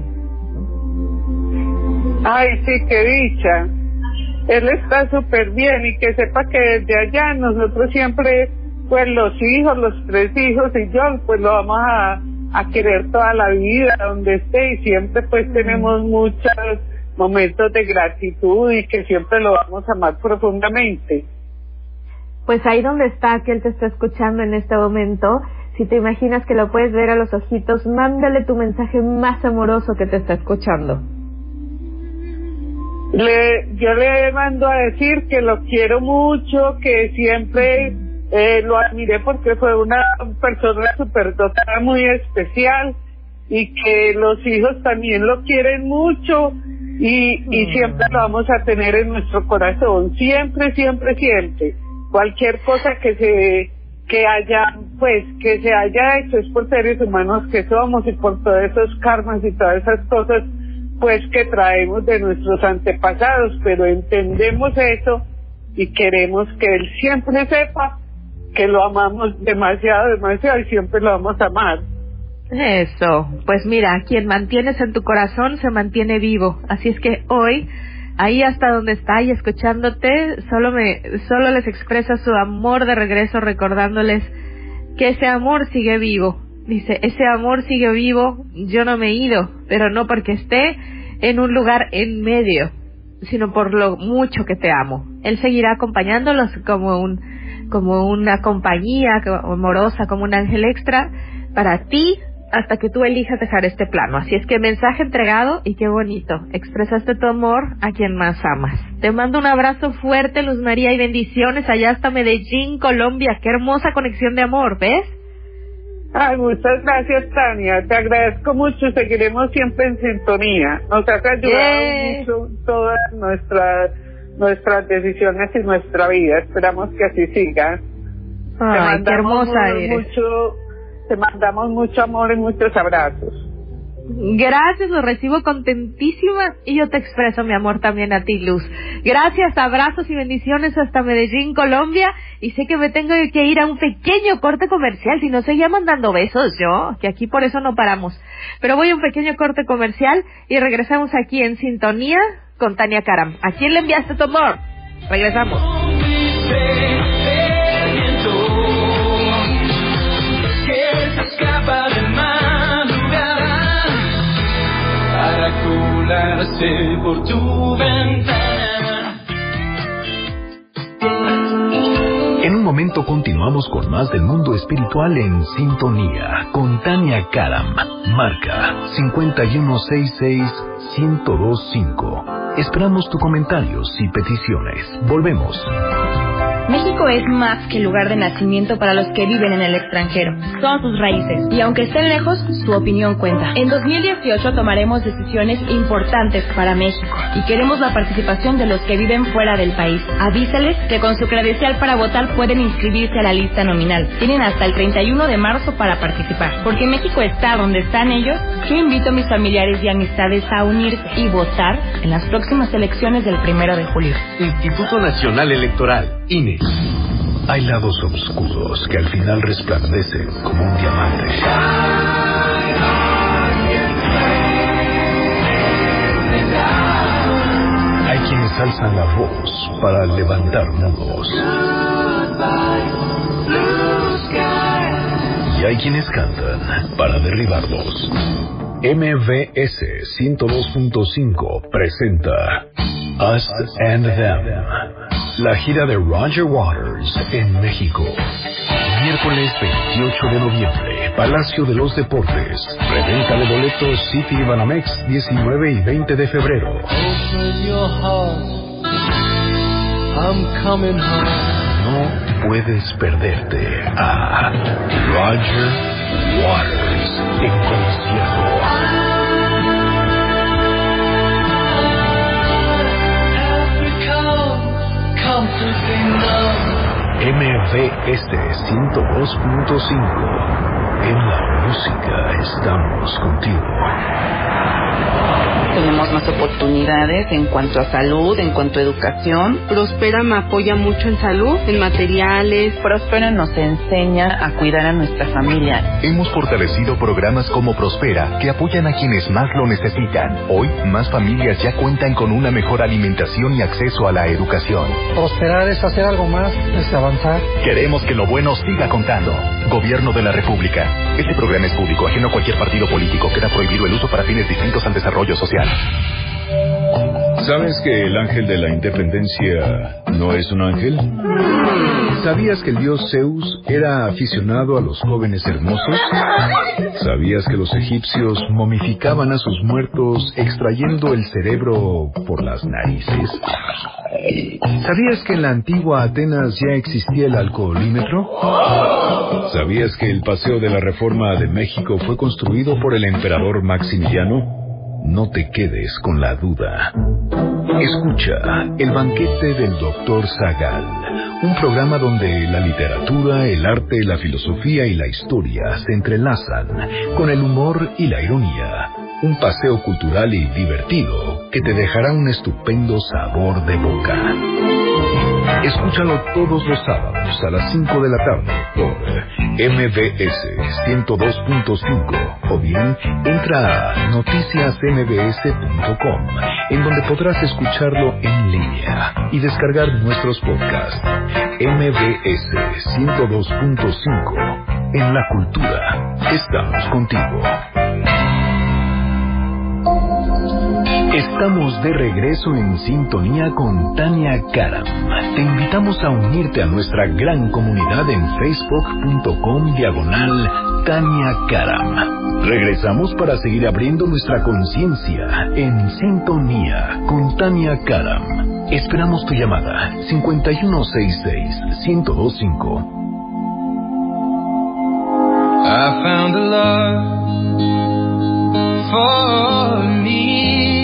Ay, sí, qué dicha. Él está súper bien, y que sepa que desde allá nosotros siempre, pues los hijos, los 3 hijos y yo, pues lo vamos a querer toda la vida, donde esté, y siempre pues tenemos muchos momentos de gratitud y que siempre lo vamos a amar profundamente. Pues ahí donde está, que él te está escuchando en este momento, si te imaginas que lo puedes ver a los ojitos, mándale tu mensaje más amoroso que te está escuchando. Yo le mando a decir que lo quiero mucho, que siempre lo admiré porque fue una persona superdotada, muy especial, y que los hijos también lo quieren mucho, y siempre lo vamos a tener en nuestro corazón, siempre, siempre, siempre. Cualquier cosa que se haya hecho es por seres humanos que somos, y por todos esos karmas y todas esas cosas pues que traemos de nuestros antepasados, pero entendemos eso y queremos que él siempre sepa que lo amamos demasiado, demasiado, y siempre lo vamos a amar. Eso, pues mira, quien mantienes en tu corazón se mantiene vivo. Así es que hoy, ahí hasta donde está y escuchándote, solo les expresa su amor de regreso, recordándoles que ese amor sigue vivo. Dice, ese amor sigue vivo, yo no me he ido, pero no porque esté en un lugar en medio, sino por lo mucho que te amo. Él seguirá acompañándolos como una compañía amorosa, como un ángel extra para ti, hasta que tú elijas dejar este plano. Así es que mensaje entregado, y qué bonito, expresaste tu amor a quien más amas. Te mando un abrazo fuerte, Luz María, y bendiciones allá hasta Medellín, Colombia. Qué hermosa conexión de amor, ¿ves? Ay, muchas gracias, Tania, te agradezco mucho, seguiremos siempre en sintonía. Nos has ayudado mucho todas nuestras decisiones y nuestra vida, esperamos que así siga. Ay, qué hermosa eres. Te mandamos mucho amor y muchos abrazos. Gracias, lo recibo contentísima, y yo te expreso mi amor también a ti, Luz. Gracias, abrazos y bendiciones hasta Medellín, Colombia, y sé que me tengo que ir a un pequeño corte comercial, si no seguía mandando besos yo, que aquí por eso no paramos. Pero voy a un pequeño corte comercial y regresamos aquí en Sintonía con Tania Karam. ¿A quién le enviaste tu amor? Regresamos. Por tu ventana. En un momento continuamos con más del mundo espiritual en Sintonía con Tania Karam. Marca 5166-1025. Esperamos tus comentarios y peticiones. Volvemos. México es más que lugar de nacimiento para los que viven en el extranjero. Son sus raíces, y aunque estén lejos, su opinión cuenta. En 2018 tomaremos decisiones importantes para México, y queremos la participación de los que viven fuera del país. Avísales que con su credencial para votar pueden inscribirse a la lista nominal. Tienen hasta el 31 de marzo para participar. Porque México está donde están ellos, yo invito a mis familiares y amistades a unirse y votar en las próximas elecciones del 1 de julio. Instituto Nacional Electoral, INE. Hay lados oscuros que al final resplandecen como un diamante. quienes alzan la voz para levantar muros. Y hay quienes cantan para derribarlos. MBS 102.5 presenta Us and Them, la gira de Roger Waters en México. Miércoles 28 de noviembre, Palacio de los Deportes. Reventa de boletos City Banamex, 19 y 20 de febrero. No puedes perderte a Roger Waters en concierto. MBS 102.5. En la música estamos contigo. Tenemos más oportunidades en cuanto a salud, en cuanto a educación. Prospera me apoya mucho en salud, en materiales. Prospera nos enseña a cuidar a nuestra familia. Hemos fortalecido programas como Prospera, que apoyan a quienes más lo necesitan. Hoy, más familias ya cuentan con una mejor alimentación y acceso a la educación. Prosperar es hacer algo más, es avanzar. Queremos que lo bueno siga contando. Gobierno de la República. Este programa es público, ajeno a cualquier partido político. Queda prohibido el uso para fines distintos al desarrollo social. ¿Sabes que el ángel de la independencia no es un ángel? ¿Sabías que el dios Zeus era aficionado a los jóvenes hermosos? ¿Sabías que los egipcios momificaban a sus muertos extrayendo el cerebro por las narices? ¿Sabías que en la antigua Atenas ya existía el alcoholímetro? ¿Sabías que el Paseo de la Reforma de México fue construido por el emperador Maximiliano? No te quedes con la duda. Escucha El banquete del Dr. Zagal, un programa donde la literatura, el arte, la filosofía y la historia se entrelazan con el humor y la ironía. Un paseo cultural y divertido que te dejará un estupendo sabor de boca. Escúchalo todos los sábados a las 5 de la tarde por MBS 102.5 o bien entra a noticiasmbs.com, en donde podrás escucharlo en línea y descargar nuestros podcasts. MBS 102.5. En la cultura estamos contigo. Estamos de regreso en sintonía con Tania Karam. Te invitamos a unirte a nuestra gran comunidad en facebook.com/Tania Karam. Regresamos para seguir abriendo nuestra conciencia en sintonía con Tania Karam. Esperamos tu llamada 5166-1025. I found a love for me.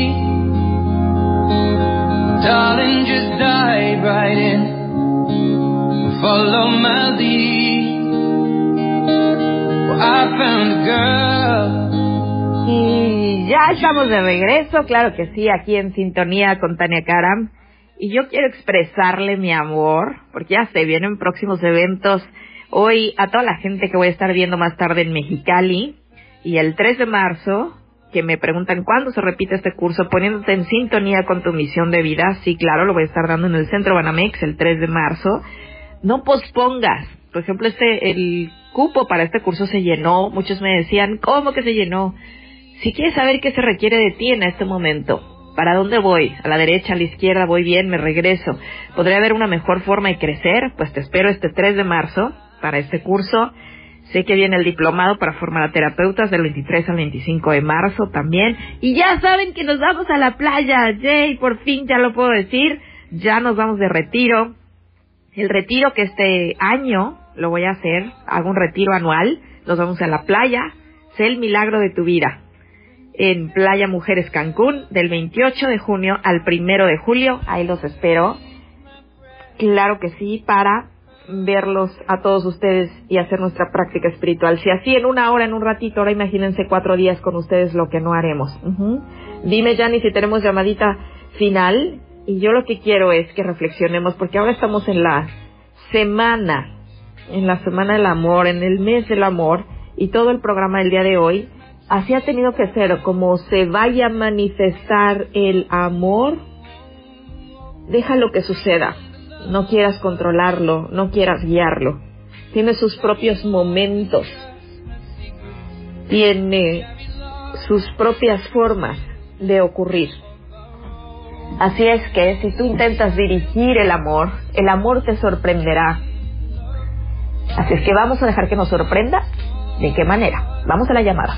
Darling, just dive right in, follow my lead. Well, I found a girl. Y ya estamos de regreso, claro que sí, aquí en sintonía con Tania Karam. Y yo quiero expresarle mi amor, porque ya se vienen próximos eventos. Hoy a toda la gente que voy a estar viendo más tarde en Mexicali. Y el 3 de marzo... que me preguntan cuándo se repite este curso, poniéndote en sintonía con tu misión de vida. Sí, claro, lo voy a estar dando en el Centro Banamex el 3 de marzo. No pospongas. Por ejemplo, el cupo para este curso se llenó. Muchos me decían, ¿cómo que se llenó? Si quieres saber qué se requiere de ti en este momento, ¿para dónde voy? ¿A la derecha, a la izquierda? ¿Voy bien? ¿Me regreso? ¿Podría haber una mejor forma de crecer? Pues te espero este 3 de marzo para este curso. Sé que viene el diplomado para formar a terapeutas del 23 al 25 de marzo también. Y ya saben que nos vamos a la playa. Jay, por fin ya lo puedo decir. Ya nos vamos de retiro. El retiro que este año lo voy a hacer. Hago un retiro anual. Nos vamos a la playa. Sé el milagro de tu vida. En Playa Mujeres Cancún, del 28 de junio al 1 de julio. Ahí los espero. Claro que sí, para verlos a todos ustedes y hacer nuestra práctica espiritual. Si así en una hora, en un ratito, ahora imagínense 4 días con ustedes lo que no haremos. Dime, Yanni, si tenemos llamadita final. Y yo lo que quiero es que reflexionemos, porque ahora estamos en la semana del amor, en el mes del amor, y todo el programa del día de hoy, así ha tenido que ser, como se vaya a manifestar el amor, déjalo que suceda. No quieras controlarlo, no quieras guiarlo. Tiene sus propios momentos. Tiene sus propias formas de ocurrir. Así es que si tú intentas dirigir el amor te sorprenderá. Así es que vamos a dejar que nos sorprenda. ¿De qué manera? Vamos a la llamada.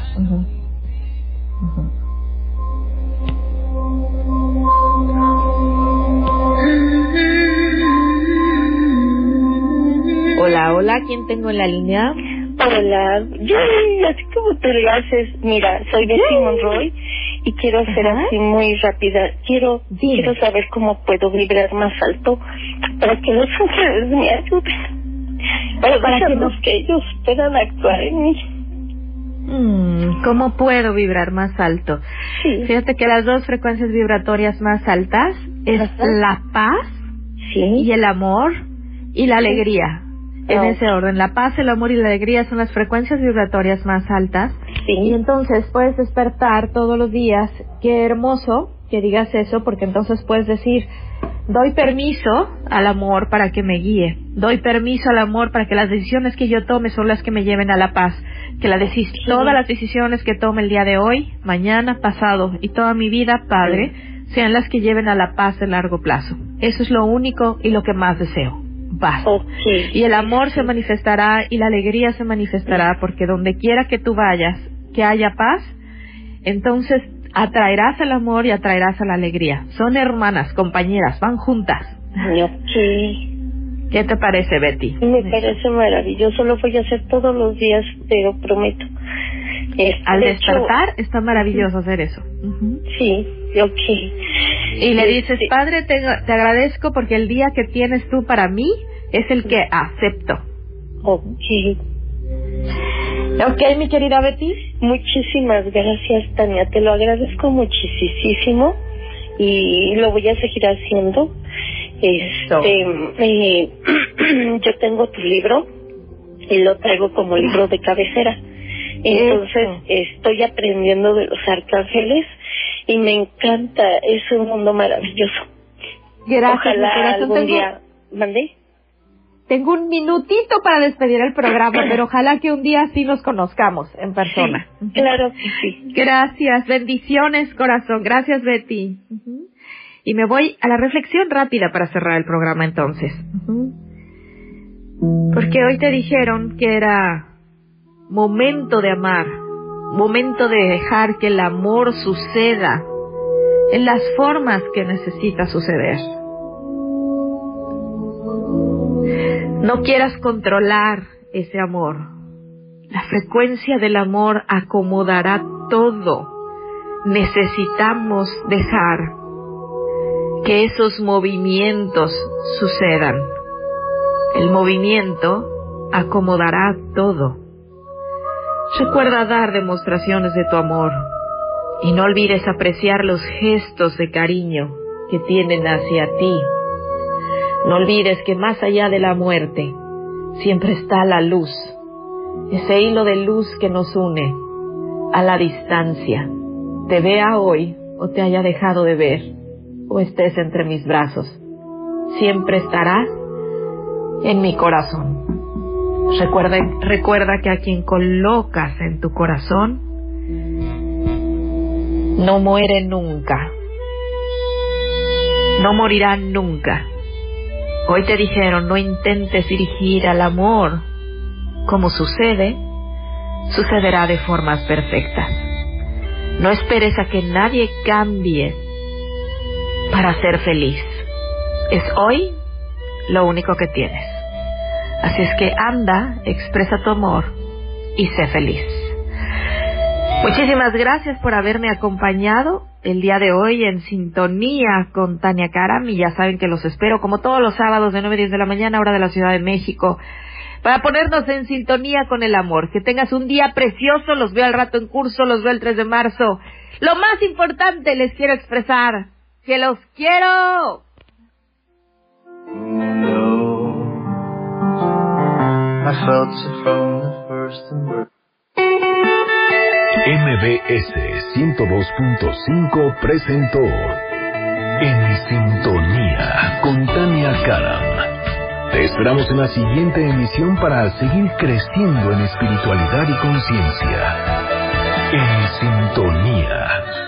Hola, hola, ¿quién tengo en la línea? Hola, yo así como te lo haces, mira, soy Betty Monroy y quiero ser así muy rápida. Quiero saber cómo puedo vibrar más alto para que los ángeles me ayuden, para que ellos puedan actuar en mí. ¿Cómo puedo vibrar más alto? Sí. Fíjate que las dos frecuencias vibratorias más altas es la paz y el amor y la alegría. En ese orden, la paz, el amor y la alegría son las frecuencias vibratorias más altas. Sí. Y entonces puedes despertar todos los días. Qué hermoso que digas eso, porque entonces puedes decir, doy permiso al amor para que me guíe. Doy permiso al amor para que las decisiones que yo tome son las que me lleven a la paz. Que todas las decisiones que tome el día de hoy, mañana, pasado y toda mi vida, Padre, sean las que lleven a la paz de largo plazo. Eso es lo único y lo que más deseo. Paz. Y el amor se manifestará y la alegría se manifestará, porque donde quiera que tú vayas, que haya paz, entonces atraerás el amor y atraerás a la alegría. Son hermanas, compañeras, van juntas. ¿Qué te parece, Betty? Me parece maravilloso, lo voy a hacer todos los días, te lo prometo. Al despertar está maravilloso hacer eso. Sí, Y le dices, Padre, te agradezco porque el día que tienes tú para mí es el que acepto. Mi querida Betty. Muchísimas gracias, Tania, te lo agradezco muchísimo y lo voy a seguir haciendo. Yo tengo tu libro y lo traigo como libro de cabecera. Entonces estoy aprendiendo de los arcángeles y me encanta, es un mundo maravilloso. Gracias. Ojalá algún día... ¿Mandé? Tengo un minutito para despedir el programa, pero ojalá que un día sí nos conozcamos en persona. Sí, claro que sí. Gracias, bendiciones, corazón. Gracias, Betty. Y me voy a la reflexión rápida para cerrar el programa entonces. Porque hoy te dijeron que era momento de amar, momento de dejar que el amor suceda en las formas que necesita suceder. No quieras controlar ese amor. La frecuencia del amor acomodará todo. Necesitamos dejar que esos movimientos sucedan. El movimiento acomodará todo. Recuerda dar demostraciones de tu amor y no olvides apreciar los gestos de cariño que tienen hacia ti. No olvides que más allá de la muerte siempre está la luz, ese hilo de luz que nos une a la distancia, te vea hoy o te haya dejado de ver o estés entre mis brazos, siempre estarás en mi corazón. Recuerda que a quien colocas en tu corazón no muere nunca, no morirá nunca. Hoy te dijeron, no intentes dirigir al amor. Como sucede, sucederá de formas perfectas. No esperes a que nadie cambie para ser feliz. Es hoy lo único que tienes. Así es que anda, expresa tu amor y sé feliz. Muchísimas gracias por haberme acompañado el día de hoy en Sintonía con Tania Karam, y ya saben que los espero como todos los sábados de 9 a 10 de la mañana, hora de la Ciudad de México, para ponernos en sintonía con el amor. Que tengas un día precioso, los veo al rato en curso, los veo el 3 de marzo. Lo más importante, les quiero expresar que los quiero. MBS 102.5 presentó En Sintonía con Tania Karam. Te esperamos en la siguiente emisión para seguir creciendo en espiritualidad y conciencia. En Sintonía.